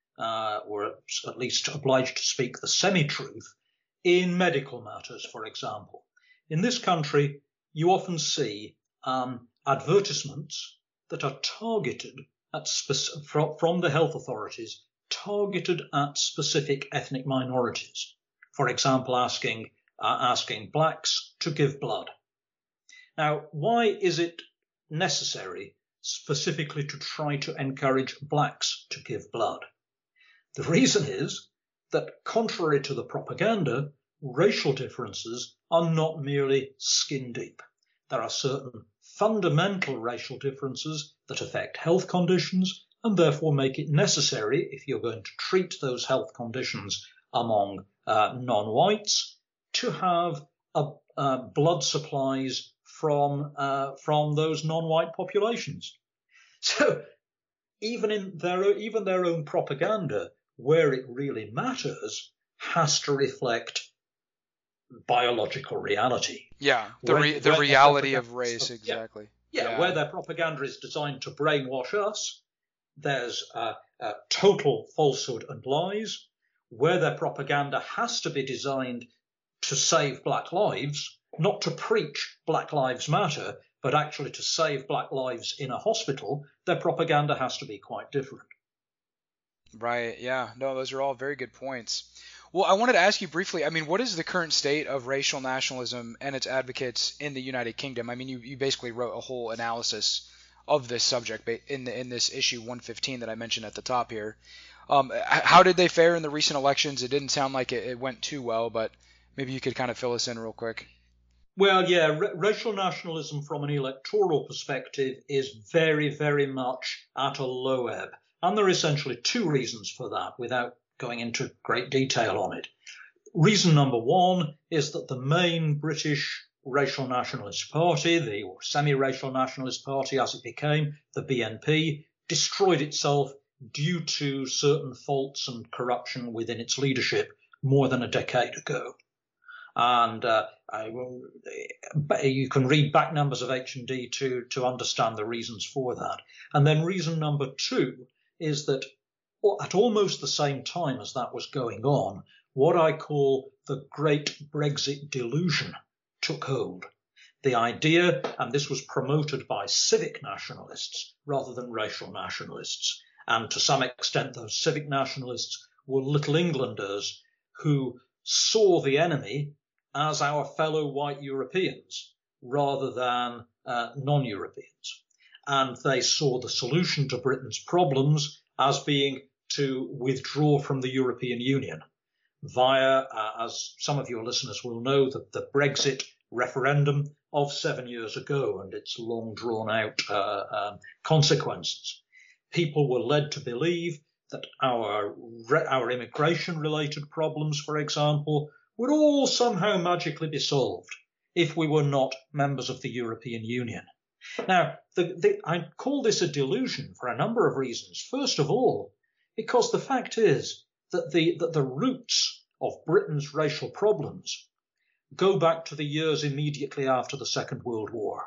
uh, or at least obliged to speak the semi-truth in medical matters, for example. In this country, you often see um, advertisements that are targeted at spec- from, from the health authorities, targeted at specific ethnic minorities. For example, asking uh, asking blacks to give blood. Now, why is it necessary specifically to try to encourage blacks to give blood? The reason is that, contrary to the propaganda, racial differences are not merely skin deep. There are certain fundamental racial differences that affect health conditions and therefore make it necessary, if you're going to treat those health conditions among uh, non-whites, to have a, uh, blood supplies from uh, from those non-white populations. So even in their even their own propaganda, where it really matters, has to reflect biological reality. Yeah, the When, re- the when reality of race, yeah, exactly. yeah, Yeah. where their propaganda is designed to brainwash us, there's uh, uh, total falsehood and lies. Where their propaganda has to be designed to save black lives, not to preach Black Lives Matter, but actually to save black lives in a hospital, their propaganda has to be quite different. Right. Yeah. No, those are all very good points. Well, I wanted to ask you briefly, I mean, what is the current state of racial nationalism and its advocates in the United Kingdom? I mean, you, you basically wrote a whole analysis of this subject in the, in this issue one fifteen that I mentioned at the top here. Um, how did they fare in the recent elections? It didn't sound like it, it went too well, but maybe you could kind of fill us in real quick. Well, yeah, r- racial nationalism from an electoral perspective is very, very much at a low ebb. And there are essentially two reasons for that without going into great detail on it. Reason number one is that the main British racial nationalist party, the or semi-racial nationalist party as it became, the B N P, destroyed itself due to certain faults and corruption within its leadership more than a decade ago. And uh, I, you can read back numbers of H and D to, to understand the reasons for that. And then reason number two is that at almost the same time as that was going on, what I call the Great Brexit Delusion took hold. The idea, and this was promoted by civic nationalists rather than racial nationalists, and to some extent those civic nationalists were Little Englanders who saw the enemy as our fellow white Europeans rather than uh, non-Europeans. And they saw the solution to Britain's problems as being to withdraw from the European Union via, uh, as some of your listeners will know, the, the Brexit referendum of seven years ago and its long drawn out uh, um, consequences. People were led to believe that our, our immigration related problems, for example, would all somehow magically be solved if we were not members of the European Union. Now, the, the, I call this a delusion for a number of reasons. First of all, because the fact is that the, that the roots of Britain's racial problems go back to the years immediately after the Second World War,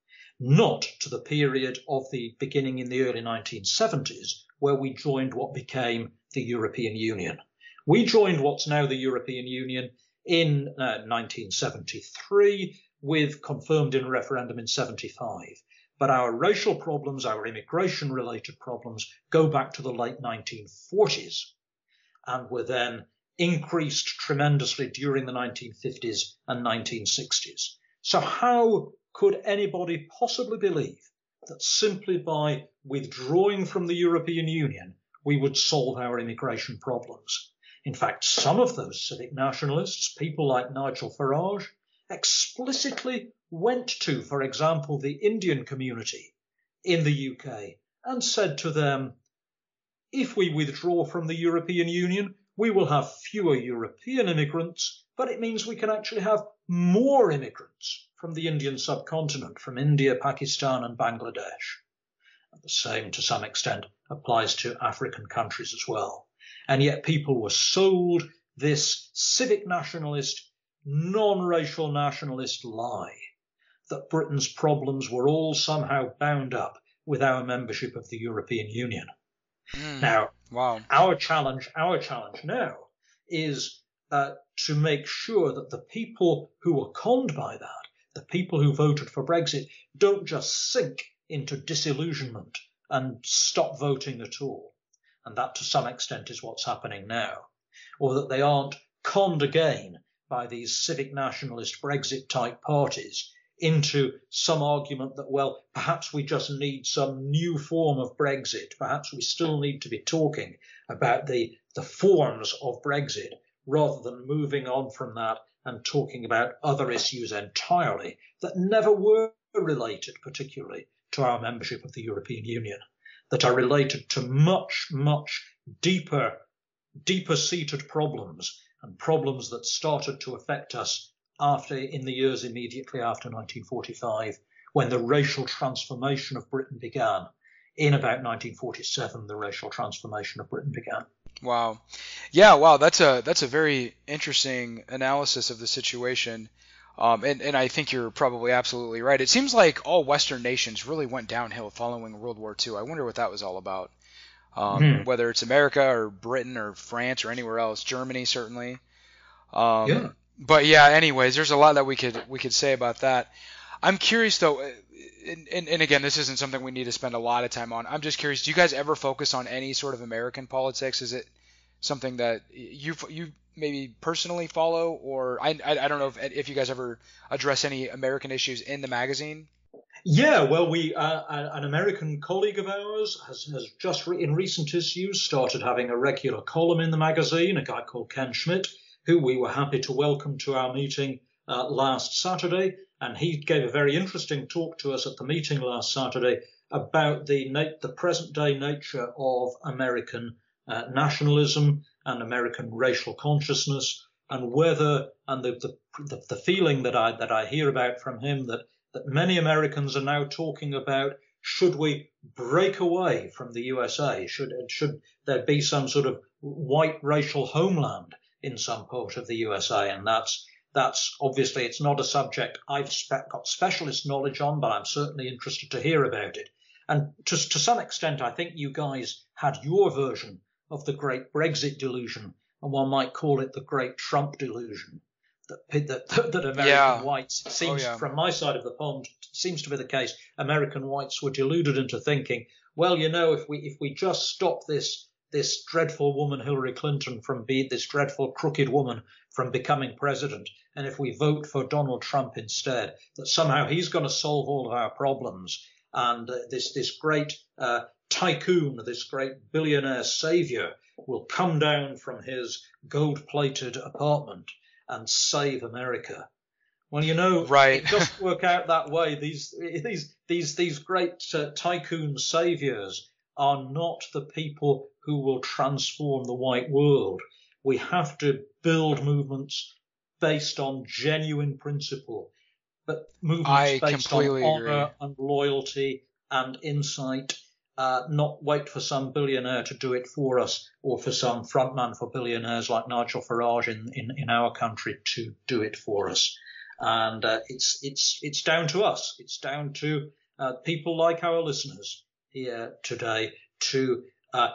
not to the period of the beginning in the early nineteen seventies, where we joined what became the European Union. We joined what's now the European Union in uh, nineteen seventy-three, with confirmed in a referendum in seventy-five. But our racial problems, our immigration-related problems, go back to the late nineteen forties and were then increased tremendously during the nineteen fifties and nineteen sixties. So how could anybody possibly believe that simply by withdrawing from the European Union we would solve our immigration problems? In fact, some of those civic nationalists, people like Nigel Farage, explicitly went to, for example, the Indian community in the U K and said to them, if we withdraw from the European Union, we will have fewer European immigrants, but it means we can actually have more immigrants from the Indian subcontinent, from India, Pakistan and Bangladesh. And the same, to some extent, applies to African countries as well. And yet people were sold this civic nationalist, non-racial nationalist lie that Britain's problems were all somehow bound up with our membership of the European Union. Mm, now, wow. our challenge, our challenge now is uh, to make sure that the people who were conned by that, the people who voted for Brexit, don't just sink into disillusionment and stop voting at all. And that to some extent is what's happening now. Or that they aren't conned again by these civic nationalist Brexit type parties into some argument that, well, perhaps we just need some new form of Brexit. Perhaps we still need to be talking about the, the forms of Brexit rather than moving on from that and talking about other issues entirely that never were related particularly to our membership of the European Union, that are related to much, much deeper, deeper seated problems and problems that started to affect us after, in the years immediately after nineteen forty-five, when the racial transformation of Britain began. In about nineteen forty-seven, the racial transformation of Britain began. Wow. Yeah, wow, that's a that's a very interesting analysis of the situation. Um, and, and I think you're probably absolutely right. It seems like all Western nations really went downhill following World War Two. I wonder what that was all about. Um, mm-hmm. Whether it's America or Britain or France or anywhere else, Germany certainly. Um, yeah. But yeah, anyways, there's a lot that we could we could say about that. I'm curious though, and, and, and again, this isn't something we need to spend a lot of time on. I'm just curious, do you guys ever focus on any sort of American politics? Is it something that you you maybe personally follow, or I I, I don't know if if you guys ever address any American issues in the magazine? Yeah, well, we uh, an American colleague of ours has, has just re- in recent issues started having a regular column in the magazine, a guy called Ken Schmidt, who we were happy to welcome to our meeting uh, last Saturday. And he gave a very interesting talk to us at the meeting last Saturday about the, na- the present day nature of American uh, nationalism and American racial consciousness, and whether, and the, the, the feeling that I, that I hear about from him that that many Americans are now talking about, should we break away from the U S A? Should, should there be some sort of white racial homeland in some part of the U S A? And that's, that's obviously, it's not a subject I've spe- got specialist knowledge on, but I'm certainly interested to hear about it. And to, to some extent, I think you guys had your version of the great Brexit delusion, and one might call it the great Trump delusion. That, that, that American Yeah. whites, it seems Oh, yeah. from my side of the pond, seems to be the case. American whites were deluded into thinking, well, you know, if we if we just stop this this dreadful woman Hillary Clinton from being this dreadful crooked woman from becoming president, and if we vote for Donald Trump instead, that somehow he's going to solve all of our problems, and uh, this this great uh, tycoon, this great billionaire savior, will come down from his gold-plated apartment and save America. Well, you know, Right. it doesn't work out that way. These these these these great uh, tycoon saviors are not the people who will transform the white world. We have to build movements based on genuine principle, but movements I based on completely agree. honor and loyalty and insight. Uh, not wait for some billionaire to do it for us, or for some frontman for billionaires like Nigel Farage in, in, in our country to do it for us. And uh, it's it's it's down to us. It's down to uh, people like our listeners here today to uh,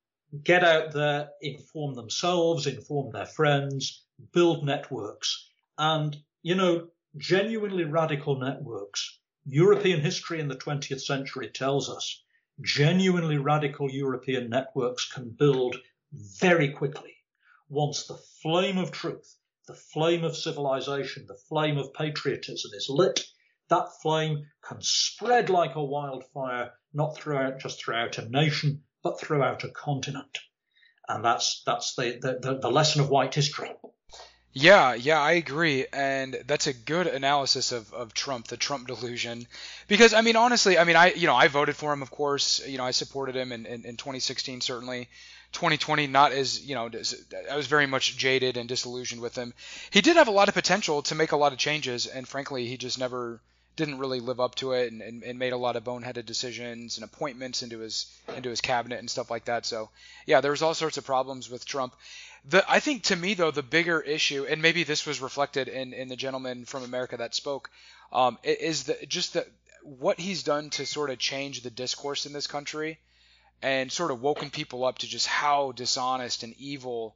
get out there, inform themselves, inform their friends, build networks, and, you know, genuinely radical networks. European history in the twentieth century tells us genuinely radical European networks can build very quickly once the flame of truth, the flame of civilization, the flame of patriotism is lit. That flame can spread like a wildfire, not throughout just throughout a nation, but throughout a continent. And that's that's the, the, the lesson of white history. Yeah, yeah, I agree. And that's a good analysis of, of Trump, the Trump delusion. Because, I mean, honestly, I mean, I, you know, I voted for him, of course. You know, I supported him in, in, in twenty sixteen, certainly. twenty twenty, not as, you know, I was very much jaded and disillusioned with him. He did have a lot of potential to make a lot of changes, and frankly, he just never didn't really live up to it, and, and, and made a lot of boneheaded decisions and appointments into his into his cabinet and stuff like that. So, yeah, there was all sorts of problems with Trump. The, I think to me, though, the bigger issue, and maybe this was reflected in, in the gentleman from America that spoke, um, is the, just the, what he's done to sort of change the discourse in this country and sort of woken people up to just how dishonest and evil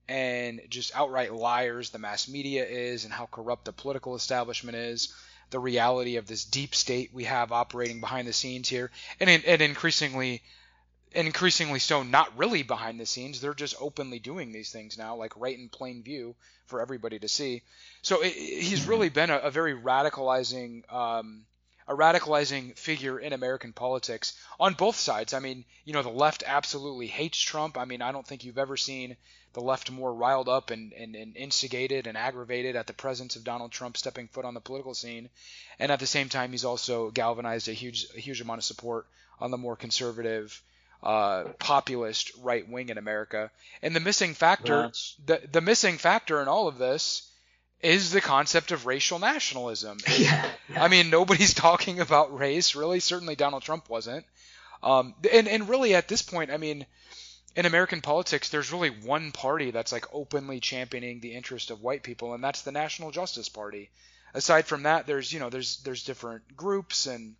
and just outright liars the mass media is, and how corrupt the political establishment is, the reality of this deep state we have operating behind the scenes here, and, and increasingly and increasingly so not really behind the scenes. They're just openly doing these things now, like right in plain view for everybody to see. So it, he's really been a, a very radicalizing um, a radicalizing figure in American politics on both sides. I mean, you know, the left absolutely hates Trump. I mean, I don't think you've ever seen the left more riled up and, and, and instigated and aggravated at the presence of Donald Trump stepping foot on the political scene. And at the same time, he's also galvanized a huge a huge amount of support on the more conservative, uh, populist right wing in America. And the missing factor, That's... the the missing factor in all of this is the concept of racial nationalism. Yeah, yeah. I mean, nobody's talking about race, really. Certainly Donald Trump wasn't. Um, and, and really at this point, I mean, in American politics, there's really one party that's like openly championing the interest of white people, and that's the National Justice Party. Aside from that, there's, you know, there's there's different groups and,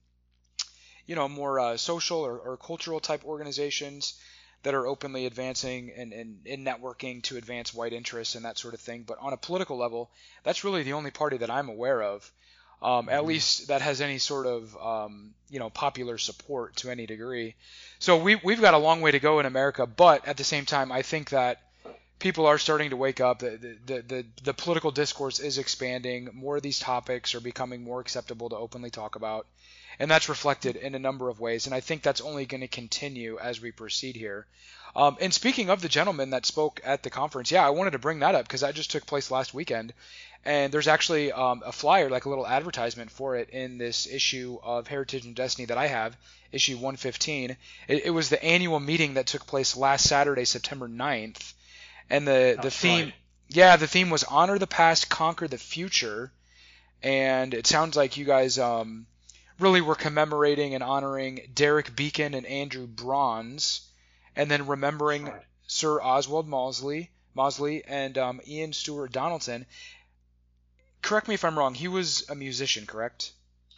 you know, more uh, social or, or cultural type organizations that are openly advancing and, and, and networking to advance white interests and that sort of thing. But on a political level, that's really the only party that I'm aware of, um, at least that has any sort of, um, you know, popular support to any degree. So we, we've got a long way to go in America, but at the same time, I think that people are starting to wake up. The, the, the, the political discourse is expanding. More of these topics are becoming more acceptable to openly talk about. and that's reflected in a number of ways. And I think that's only going to continue as we proceed here. Um, and speaking of the gentleman that spoke at the conference, yeah, I wanted to bring that up because that just took place last weekend. And there's actually um, a flyer, like a little advertisement for it in this issue of Heritage and Destiny that I have, issue one fifteen. It, it was the annual meeting that took place last Saturday, September ninth. And the, the theme, right. yeah, the theme was Honor the Past, Conquer the Future. And it sounds like you guys um, really were commemorating and honoring Derek Beacon and Andrew Bronze, and then remembering right. Sir Oswald Mosley, Mosley and um, Ian Stewart Donaldson. Correct me if I'm wrong. He was a musician, correct?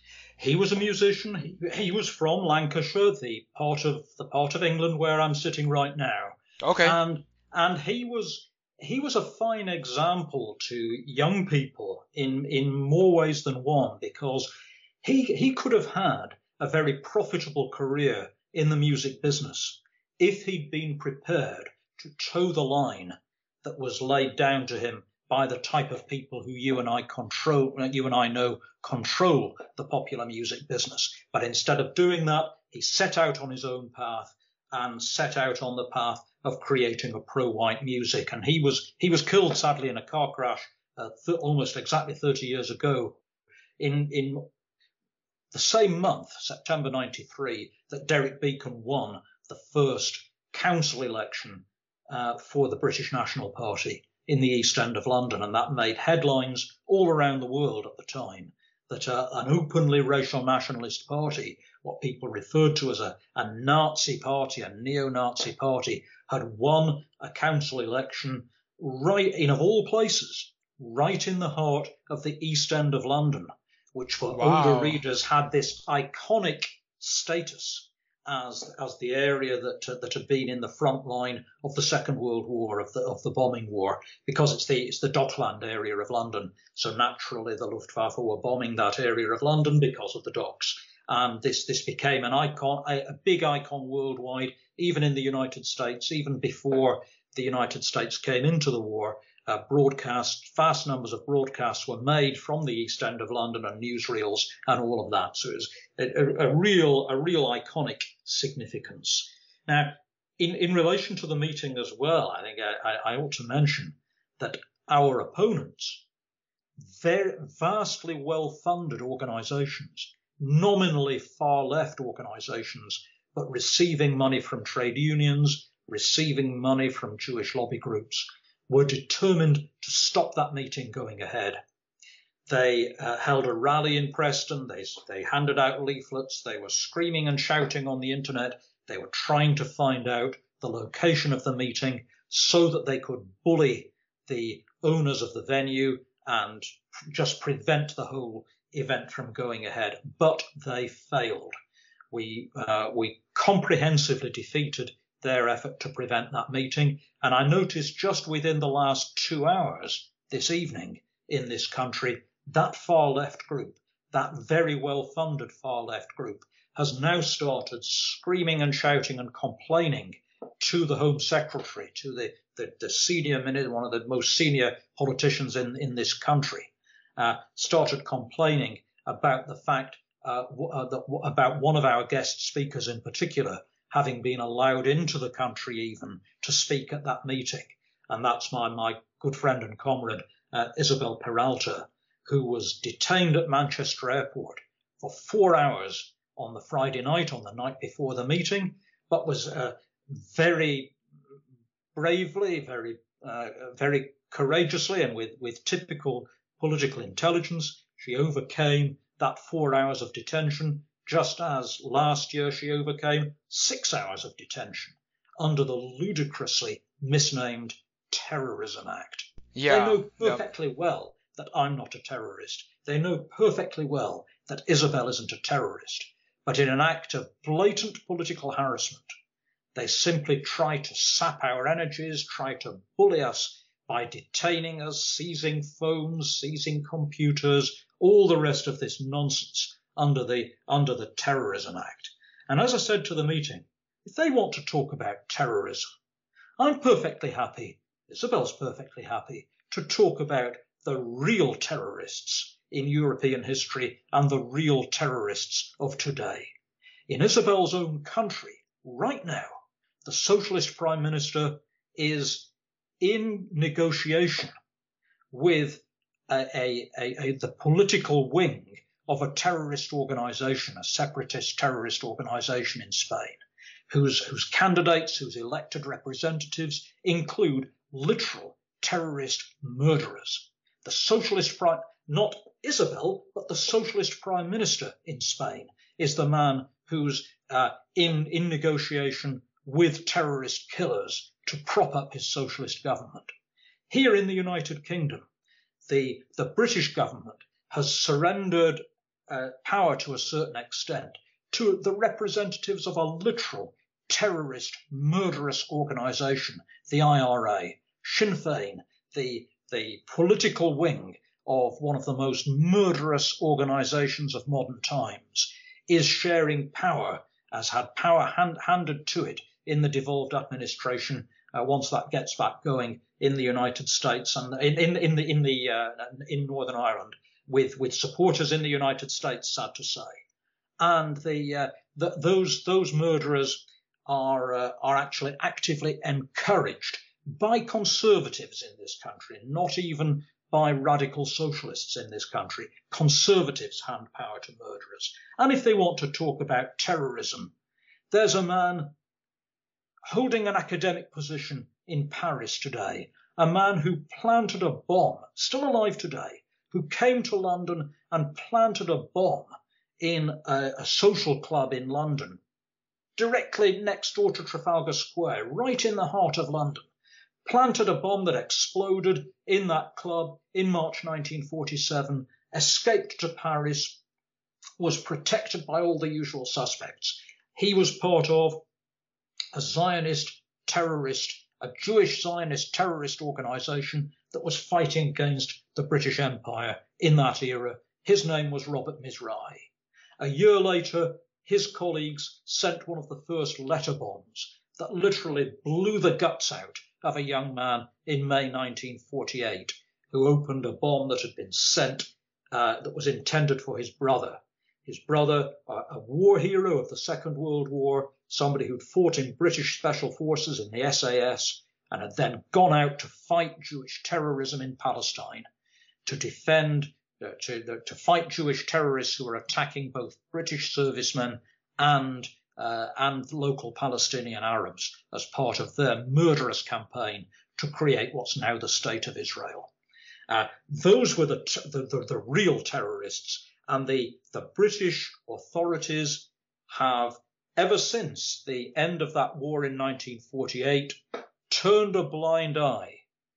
He was a musician. He, he was from Lancashire, the part of the part of England where I'm sitting right now. Okay. And and he was he was a fine example to young people in in more ways than one, because he he could have had a very profitable career in the music business if he'd been prepared to toe the line that was laid down to him by the type of people who you and I control, you and I know control the popular music business. But instead of doing that, he set out on his own path and set out on the path of creating a pro-white music. And he was he was killed, sadly, in a car crash uh, th- almost exactly thirty years ago in, in the same month, September ninety-three, that Derek Beacon won the first council election uh, for the British National Party in the East End of London, and that made headlines all around the world at the time, that uh, an openly racial nationalist party, what people referred to as a, a Nazi party, a neo-Nazi party, had won a council election right in, of all places, right in the heart of the East End of London, which for Wow. older readers had this iconic status as as the area that uh, that had been in the front line of the Second World War, of the of the bombing war, because it's the it's the Dockland area of London. So naturally, the Luftwaffe were bombing that area of London because of the docks, and this this became an icon, a, a big icon worldwide, even in the United States, even before the United States came into the war. Uh, broadcast, vast numbers of broadcasts were made from the East End of London and newsreels and all of that. So it was a, a, a real, a real iconic significance. Now, in, in relation to the meeting as well, I think I, I ought to mention that our opponents, very vastly well-funded organisations, nominally far-left organisations, but receiving money from trade unions, receiving money from Jewish lobby groups, were determined to stop that meeting going ahead. They uh, held a rally in Preston. They, they handed out leaflets. They were screaming and shouting on the internet. They were trying to find out the location of the meeting so that they could bully the owners of the venue and just prevent the whole event from going ahead. But they failed. We, uh, we comprehensively defeated their effort to prevent that meeting. And I noticed just within the last two hours this evening in this country, that far left group, that very well-funded far left group, has now started screaming and shouting and complaining to the Home Secretary, to the, the, the senior minister, one of the most senior politicians in, in this country, uh, started complaining about the fact, uh, w- uh, that, w- about one of our guest speakers in particular, having been allowed into the country even to speak at that meeting. And that's my, my good friend and comrade, uh, Isabel Peralta, who was detained at Manchester Airport for four hours on the Friday night, on the night before the meeting, but was uh, very bravely, very uh, very courageously, and with, with typical political intelligence, she overcame that four hours of detention, just as last year she overcame six hours of detention under the ludicrously misnamed Terrorism Act. Yeah. They know perfectly Yep. well that I'm not a terrorist. They know perfectly well that Isabel isn't a terrorist. But in an act of blatant political harassment, they simply try to sap our energies, try to bully us by detaining us, seizing phones, seizing computers, all the rest of this nonsense under the under the Terrorism Act. And as I said to the meeting, if they want to talk about terrorism, I'm perfectly happy, Isabel's perfectly happy, to talk about the real terrorists in European history and the real terrorists of today. In Isabel's own country, right now, the Socialist Prime Minister is in negotiation with a, a, a, a, the political wing of a terrorist organisation, a separatist terrorist organisation in Spain, whose, whose candidates, whose elected representatives include literal terrorist murderers. The Socialist Prime, not Isabel, but the Socialist Prime Minister in Spain is the man who's uh, in, in negotiation with terrorist killers to prop up his socialist government. Here in the United Kingdom, the, the British government has surrendered uh, power to a certain extent to the representatives of a literal terrorist, murderous organisation, the I R A. Sinn Féin, the, the political wing of one of the most murderous organisations of modern times, is sharing power, has had power hand, handed to it in the devolved administration uh, once that gets back going in the United States and in, in, in the in the uh, in Northern Ireland, with with supporters in the United States, sad to say, and the, uh, the those those murderers are uh, are actually actively encouraged by conservatives in this country, not even by radical socialists in this country. Conservatives hand power to murderers. And if they want to talk about terrorism, there's a man holding an academic position in Paris today, a man who planted a bomb, still alive today, who came to London and planted a bomb in a, a social club in London, directly next door to Trafalgar Square, right in the heart of London. Planted a bomb that exploded in that club in March nineteen forty-seven, escaped to Paris, was protected by all the usual suspects. He was part of a Zionist terrorist, a Jewish Zionist terrorist organisation that was fighting against the British Empire in that era. His name was Robert Mizrahi. A year later, his colleagues sent one of the first letter bombs that literally blew the guts out of a young man in May nineteen forty-eight, who opened a bomb that had been sent, uh, that was intended for his brother. His brother, uh, a war hero of the Second World War, somebody who'd fought in British Special Forces in the S A S and had then gone out to fight Jewish terrorism in Palestine, to defend, uh, to, to fight Jewish terrorists who were attacking both British servicemen and Uh, and local Palestinian Arabs as part of their murderous campaign to create what's now the State of Israel. Uh, those were the, t- the, the, the real terrorists, and the, the British authorities have, ever since the end of that war in nineteen forty-eight, turned a blind eye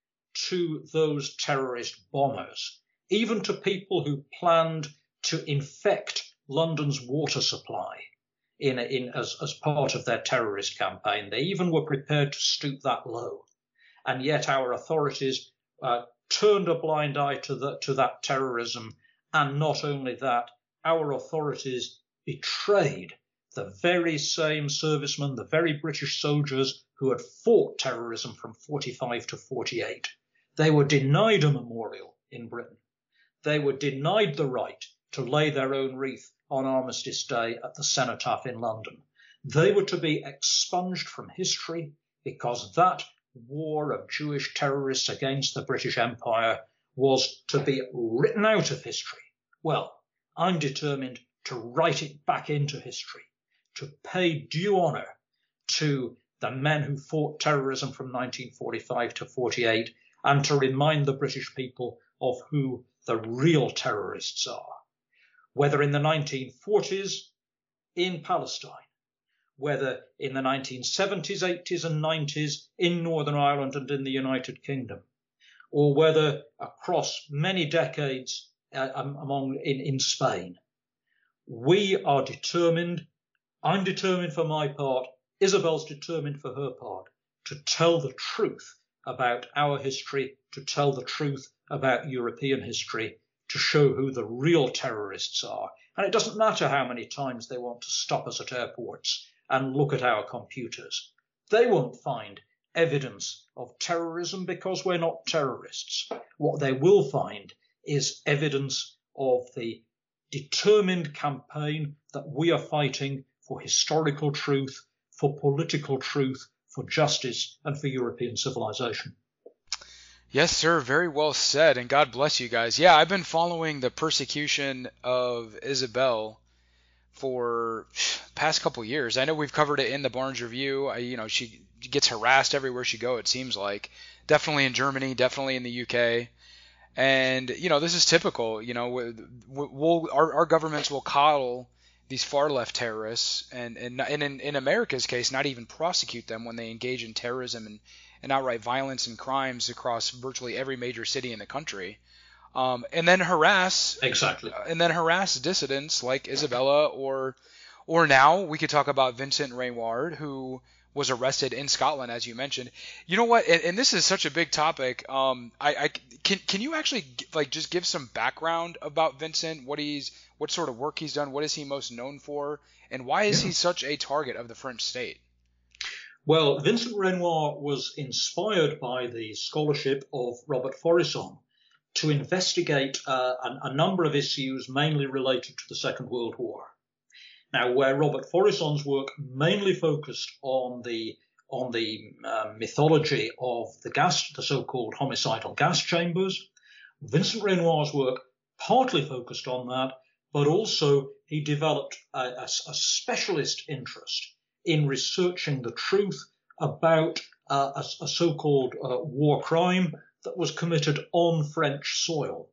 to those terrorist bombers, even to people who planned to infect London's water supply in, in as, as part of their terrorist campaign. They even were prepared to stoop that low. And yet our authorities uh, turned a blind eye to, the, to that terrorism. And not only that, our authorities betrayed the very same servicemen, the very British soldiers who had fought terrorism from forty-five to forty-eight. They were denied a memorial in Britain. They were denied the right to lay their own wreath on Armistice Day at the Cenotaph in London. They were to be expunged from history because that war of Jewish terrorists against the British Empire was to be written out of history. Well, I'm determined to write it back into history, to pay due honour to the men who fought terrorism from nineteen forty-five to forty-eight, and to remind the British people of who the real terrorists are. Whether in the nineteen forties in Palestine, whether in the nineteen seventies, eighties and nineties in Northern Ireland and in the United Kingdom, or whether across many decades uh, among in, in Spain. We are determined, I'm determined for my part, Isabel's determined for her part, to tell the truth about our history, to tell the truth about European history, to show who the real terrorists are. And it doesn't matter how many times they want to stop us at airports and look at our computers. They won't find evidence of terrorism because we're not terrorists. What they will find is evidence of the determined campaign that we are fighting for historical truth, for political truth, for justice, and for European civilization. Yes, sir. Very well said, and God bless you guys. Yeah, I've been following the persecution of Isabel for past couple years. I know we've covered it in the Barnes Review. I, you know, she gets harassed everywhere she goes, it seems like. Definitely in Germany, definitely in the U K. And, you know, this is typical. You know, we'll, our, our governments will coddle these far left terrorists and, and, and in, in America's case, not even prosecute them when they engage in terrorism and, and outright violence and crimes across virtually every major city in the country. Um, and then harass exactly, and then harass dissidents like Isabella, or, or now we could talk about Vincent Raynward, who was arrested in Scotland, as you mentioned. You know what? And, and this is such a big topic. Um, I, I can can you actually like just give some background about Vincent? What he's, what sort of work he's done? What is he most known for? And why is yeah. he such a target of the French state? Well, Vincent Raynward was inspired by the scholarship of Robert Faurisson to investigate uh, a, a number of issues mainly related to the Second World War. Now, where Robert Faurisson's work mainly focused on the on the uh, mythology of the gas, the so-called homicidal gas chambers, Vincent Raynward's work partly focused on that, but also he developed a, a, a specialist interest in researching the truth about uh, a, a so-called uh, war crime that was committed on French soil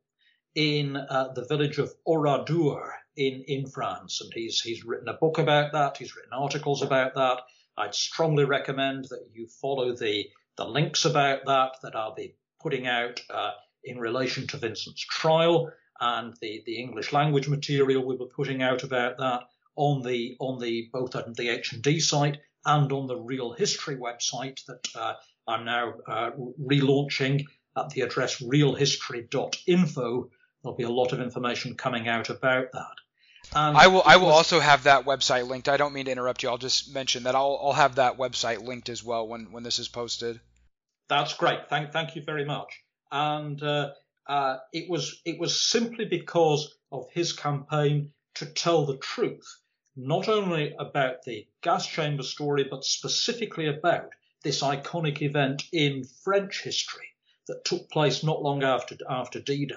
in uh, the village of Oradour in, in France. And he's, he's written a book about that. He's written articles about that. I'd strongly recommend that you follow the, the links about that that I'll be putting out uh, in relation to Vincent's trial, and the, the English language material we were putting out about that on the, on the, both on the H and D site and on the Real History website that uh, I'm now uh, relaunching at the address real history dot info. There'll be a lot of information coming out about that. And I will I will was, also have that website linked. I don't mean to interrupt you. I'll just mention that I'll I'll have that website linked as well when, when this is posted. That's great. Thank thank you very much. And uh, uh, it was it was simply because of his campaign to tell the truth, not only about the gas chamber story, but specifically about this iconic event in French history that took place not long after after D-Day.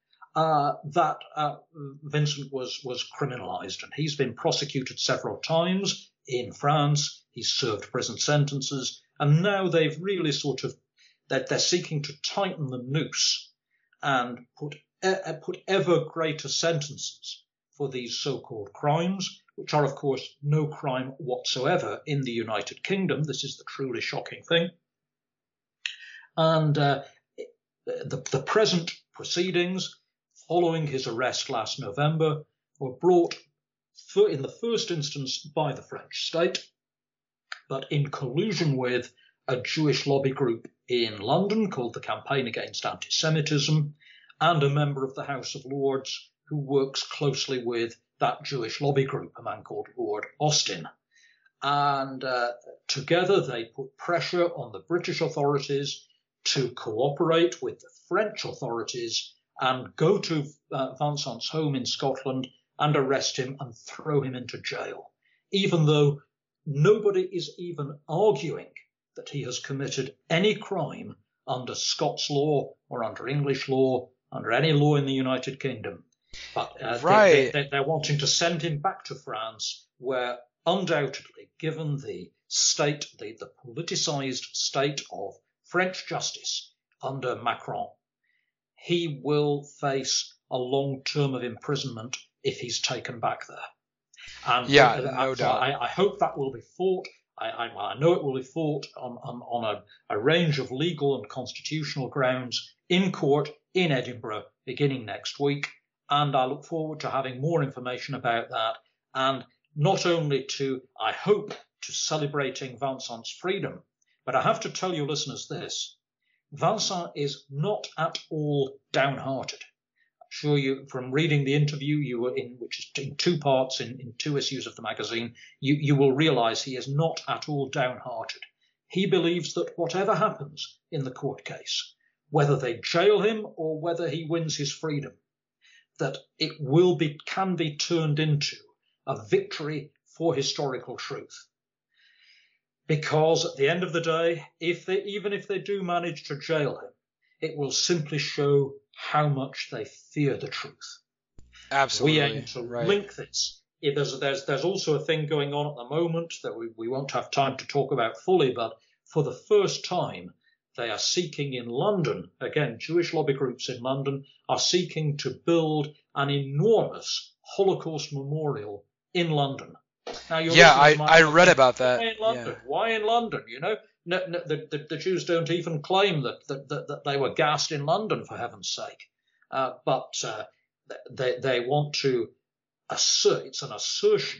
Uh, that uh, Vincent was was criminalized, and he's been prosecuted several times in France. He's served prison sentences, and now they've really sort of that they're seeking to tighten the noose and put uh, put ever greater sentences for these so-called crimes, which are of course no crime whatsoever in the United Kingdom. This is the truly shocking thing, and uh, the the present proceedings following his arrest last November were brought in the first instance by the French state, but in collusion with a Jewish lobby group in London called the Campaign Against Anti-Semitism, and a member of the House of Lords who works closely with that Jewish lobby group, a man called Lord Austin. And uh, together they put pressure on the British authorities to cooperate with the French authorities and go to uh, Vincent's home in Scotland and arrest him and throw him into jail, even though nobody is even arguing that he has committed any crime under Scots law or under English law, under any law in the United Kingdom. But uh, right. they, they, they're wanting to send him back to France, where undoubtedly, given the state, the, the politicized state of French justice under Macron, he will face a long term of imprisonment if he's taken back there. And yeah, uh, no so doubt. I, I hope that will be fought. I, I, I know it will be fought on, on, on a, a range of legal and constitutional grounds in court in Edinburgh beginning next week. And I look forward to having more information about that. And not only to, I hope, to celebrating Vincent's freedom, but I have to tell you listeners this. Vincent is not at all downhearted. I'm sure you, from reading the interview you were in, which is in two parts, in, in two issues of the magazine, you, you will realize he is not at all downhearted. He believes that whatever happens in the court case, whether they jail him or whether he wins his freedom, that it will be can be turned into a victory for historical truth. Because at the end of the day, if they even if they do manage to jail him, it will simply show how much they fear the truth. Absolutely. We aim to right. link this. If there's, there's, there's also a thing going on at the moment that we, we won't have time to talk about fully, but for the first time, they are seeking in London, again, Jewish lobby groups in London are seeking to build an enormous Holocaust memorial in London. Now, your yeah, I, might I think, read about that. Why in London? Yeah. Why in London? You know, no, no, the, the, the Jews don't even claim that, that, that, that they were gassed in London, for heaven's sake. Uh, but uh, they, they want to assert, it's an assertion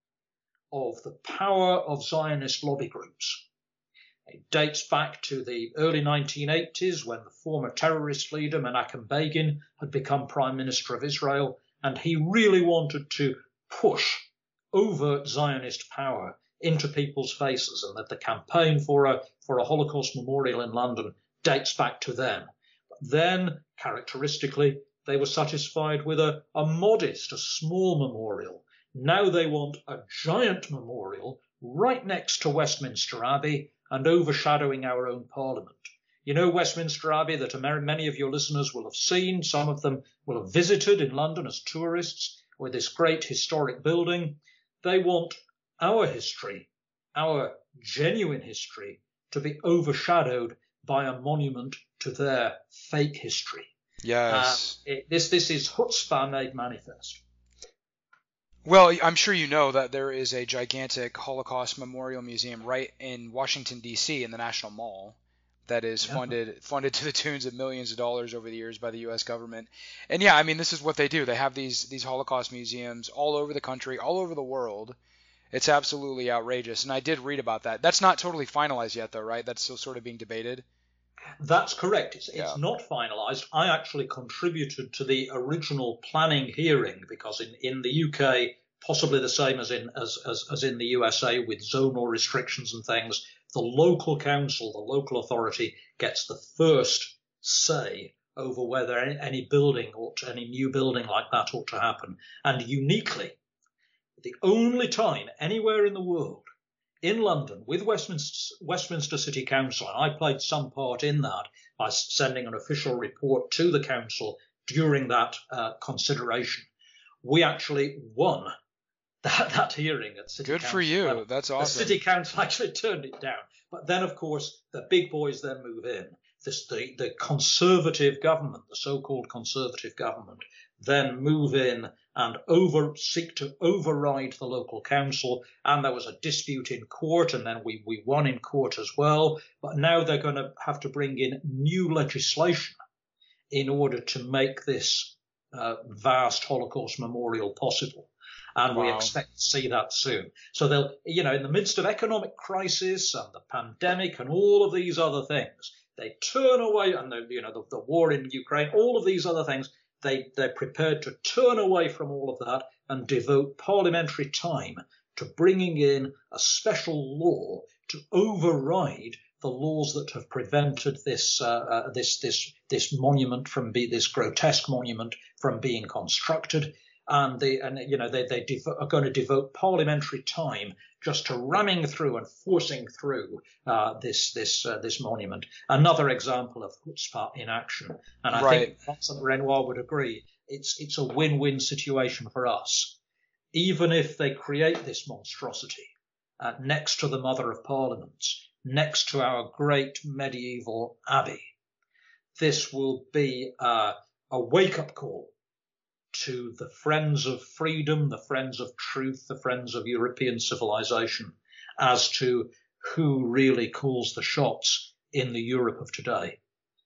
of the power of Zionist lobby groups. It dates back to the early nineteen eighties when the former terrorist leader Menachem Begin had become Prime Minister of Israel, and he really wanted to push overt Zionist power into people's faces, and that the campaign for a for a Holocaust memorial in London dates back to them. But then, characteristically, they were satisfied with a, a modest, a small memorial. Now they want a giant memorial right next to Westminster Abbey and overshadowing our own Parliament. You know Westminster Abbey that many of your listeners will have seen. Some of them will have visited in London as tourists with this great historic building. They want our history, our genuine history, to be overshadowed by a monument to their fake history. Yes. Uh, it, this, this is chutzpah made manifest. Well, I'm sure you know that there is a gigantic Holocaust Memorial Museum right in Washington, D C in the National Mall that is funded yeah. funded to the tunes of millions of dollars over the years by the U S government. And yeah, I mean, this is what they do. They have these these Holocaust museums all over the country, all over the world. It's absolutely outrageous. And I did read about that. That's not totally finalized yet, though, right? That's still sort of being debated. That's correct. It's, yeah. it's not finalized. I actually contributed to the original planning hearing because in, in the U K, possibly the same as in as, as, as in the U S A with zonal restrictions and things, the local council, the local authority gets the first say over whether any, any building or any new building like that ought to happen. And uniquely, the only time anywhere in the world, in London, with Westminster, Westminster City Council, and I played some part in that by sending an official report to the council during that uh, consideration, we actually won that, that hearing at City Good Council. for you. Well, That's awesome. The City Council actually turned it down. But then, of course, the big boys then move in. This, the, the Conservative government, the so-called Conservative government, then move in and over seek to override the local council. And there was a dispute in court, and then we, we won in court as well. But now they're going to have to bring in new legislation in order to make this uh, vast Holocaust memorial possible. And wow. we expect to see that soon. So they'll, you know, in the midst of economic crisis and the pandemic and all of these other things, they turn away, and the, you know, the, the war in Ukraine, all of these other things, they, they're prepared to turn away from all of that and devote parliamentary time to bringing in a special law to override the laws that have prevented this uh, uh, this this this monument from be this grotesque monument from being constructed. And they, and you know, they they dev- are going to devote parliamentary time just to ramming through and forcing through uh, this this uh, this monument. Another example of chutzpah in action. And I right. think Vincent Renoir would agree. It's it's a win-win situation for us. Even if they create this monstrosity uh, next to the Mother of Parliaments, next to our great medieval abbey, this will be uh, a wake-up call to the friends of freedom, the friends of truth, the friends of European civilization, as to who really calls the shots in the Europe of today.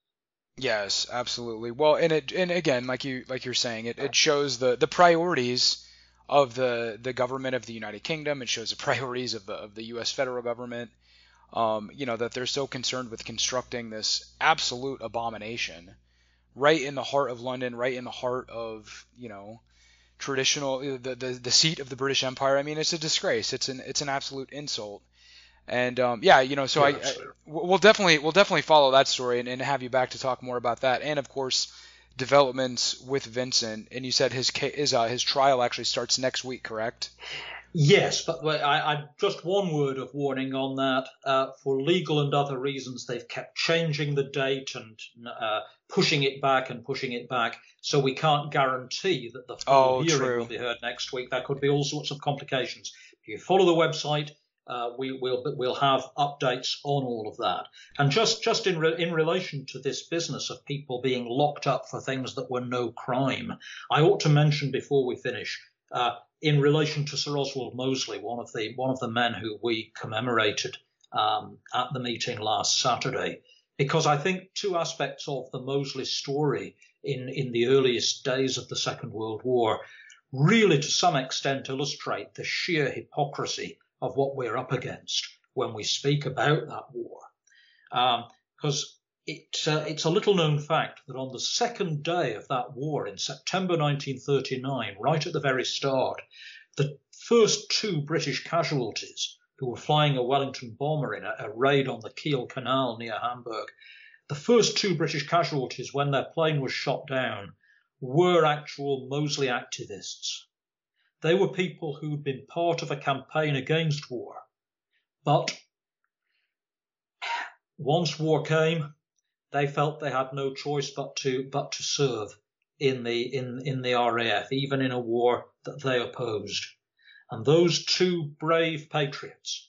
Yes, absolutely. Well, and it and again, like you like you're saying, it, it shows the, the priorities of the, the government of the United Kingdom. It shows the priorities of the of the U S federal government. Um, you know, that they're so concerned with constructing this absolute abomination right in the heart of London, right in the heart of, you know, traditional, the, the, the seat of the British Empire. I mean, it's a disgrace. It's an, it's an absolute insult. And, um, yeah, you know, so yeah, I, I, we'll definitely, we'll definitely follow that story and, and have you back to talk more about that. And of course, developments with Vincent, and you said his his uh, his trial actually starts next week, correct? Yes, but I, I just one word of warning on that. Uh, for legal and other reasons, they've kept changing the date and uh, pushing it back and pushing it back. So we can't guarantee that the full Oh, hearing true. will be heard next week. There could be all sorts of complications. If you follow the website, uh, we will we'll have updates on all of that. And just just in re- in relation to this business of people being locked up for things that were no crime, I ought to mention before we finish. Uh, in relation to Sir Oswald Mosley, one of the one of the men who we commemorated um, at the meeting last Saturday, because I think two aspects of the Mosley story in, in the earliest days of the Second World War really to some extent illustrate the sheer hypocrisy of what we're up against when we speak about that war. Because um, it, uh, it's a little known fact that on the second day of that war in September nineteen thirty-nine, right at the very start, the first two British casualties who were flying a Wellington bomber in a, a raid on the Kiel Canal near Hamburg, the first two British casualties when their plane was shot down were actual Mosley activists. They were people who'd been part of a campaign against war. But once war came, they felt they had no choice but to but to serve in the in, in the R A F, even in a war that they opposed. And those two brave patriots,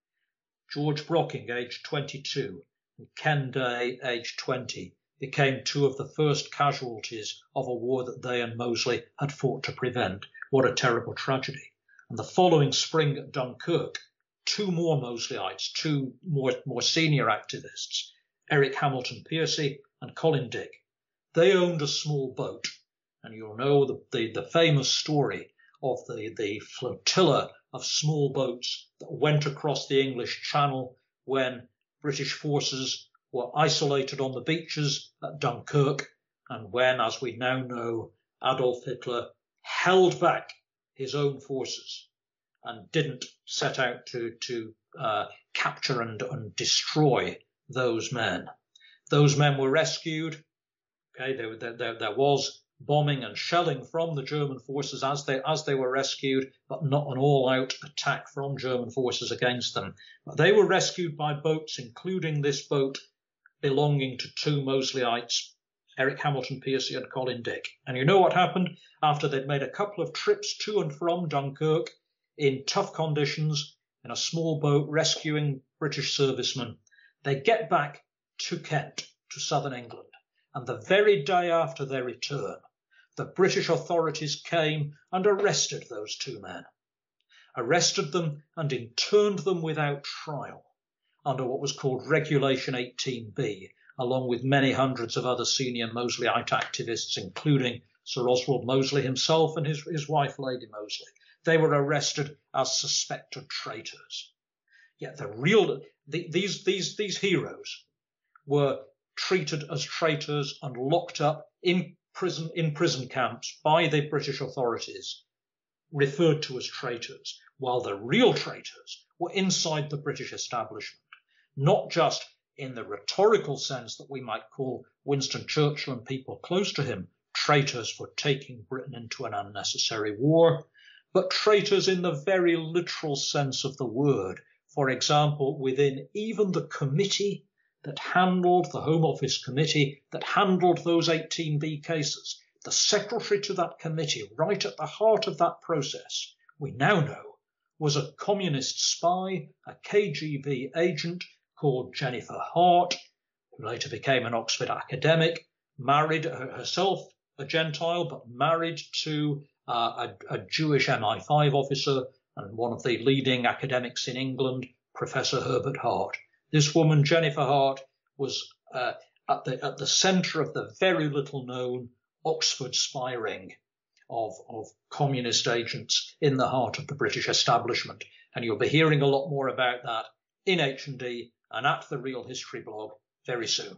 George Brocking, aged twenty-two, and Ken Day, aged twenty, became two of the first casualties of a war that they and Mosley had fought to prevent. What a terrible tragedy. And the following spring at Dunkirk, two more Mosleyites, two more, more senior activists, Eric Hamilton Piercy and Colin Dick, they owned a small boat. And you'll know the, the, the famous story of the, the flotilla of small boats that went across the English Channel when British forces were isolated on the beaches at Dunkirk, and when, as we now know, Adolf Hitler held back his own forces and didn't set out to, to uh, capture and, and destroy those men. Those men were rescued. Okay, there, there, there was bombing and shelling from the German forces as they as they were rescued, but not an all-out attack from German forces against them. But they were rescued by boats, including this boat belonging to two Mosleyites, Eric Hamilton Piercy and Colin Dick. And you know what happened after they'd made a couple of trips to and from Dunkirk in tough conditions in a small boat rescuing British servicemen? They get back to Kent, to southern England, and the very day after their return, the British authorities came and arrested those two men, arrested them and interned them without trial under what was called Regulation eighteen B, along with many hundreds of other senior Mosleyite activists, including Sir Oswald Mosley himself and his, his wife, Lady Mosley. They were arrested as suspected traitors. Yet the real the, these these these heroes were treated as traitors and locked up in prison in prison camps by the British authorities, referred to as traitors, while the real traitors were inside the British establishment, not just in the rhetorical sense that we might call Winston Churchill and people close to him traitors for taking Britain into an unnecessary war, but traitors in the very literal sense of the word. For example, within even the committee that handled, the Home Office committee that handled those eighteen B cases, the secretary to that committee, right at the heart of that process, we now know, was a communist spy, a K G B agent called Jennifer Hart, who later became an Oxford academic, married herself a Gentile, but married to uh, a, a Jewish M I five officer and one of the leading academics in England, Professor Herbert Hart. This woman, Jennifer Hart, was uh, at the at the centre of the very little known Oxford spy ring of, of communist agents in the heart of the British establishment. And you'll be hearing a lot more about that in H and D and at the Real History blog very soon.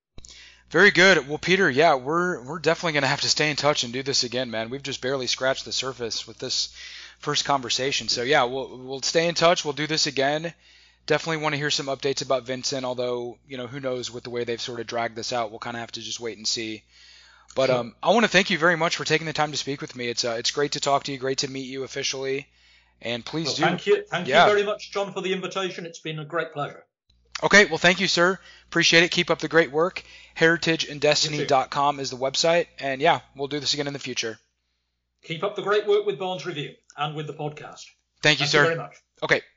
Very good. Well, Peter, yeah, we're we're definitely going to have to stay in touch and do this again, man. We've just barely scratched the surface with this first conversation. So yeah, we'll we'll stay in touch. We'll do this again. Definitely want to hear some updates about Vincent, although, you know, who knows with the way they've sort of dragged this out. We'll kind of have to just wait and see. But Sure. um, I want to thank you very much for taking the time to speak with me. It's uh, it's great to talk to you, great to meet you officially, and please Well, do. thank you, thank Yeah. you very much, John, for the invitation. It's been a great pleasure. Okay, well, thank you, sir. Appreciate it. Keep up the great work. heritage and destiny dot com is the website, and yeah, we'll do this again in the future. Keep up the great work with Barnes Review and with the podcast. Thank you, Thank sir. you very much. Okay.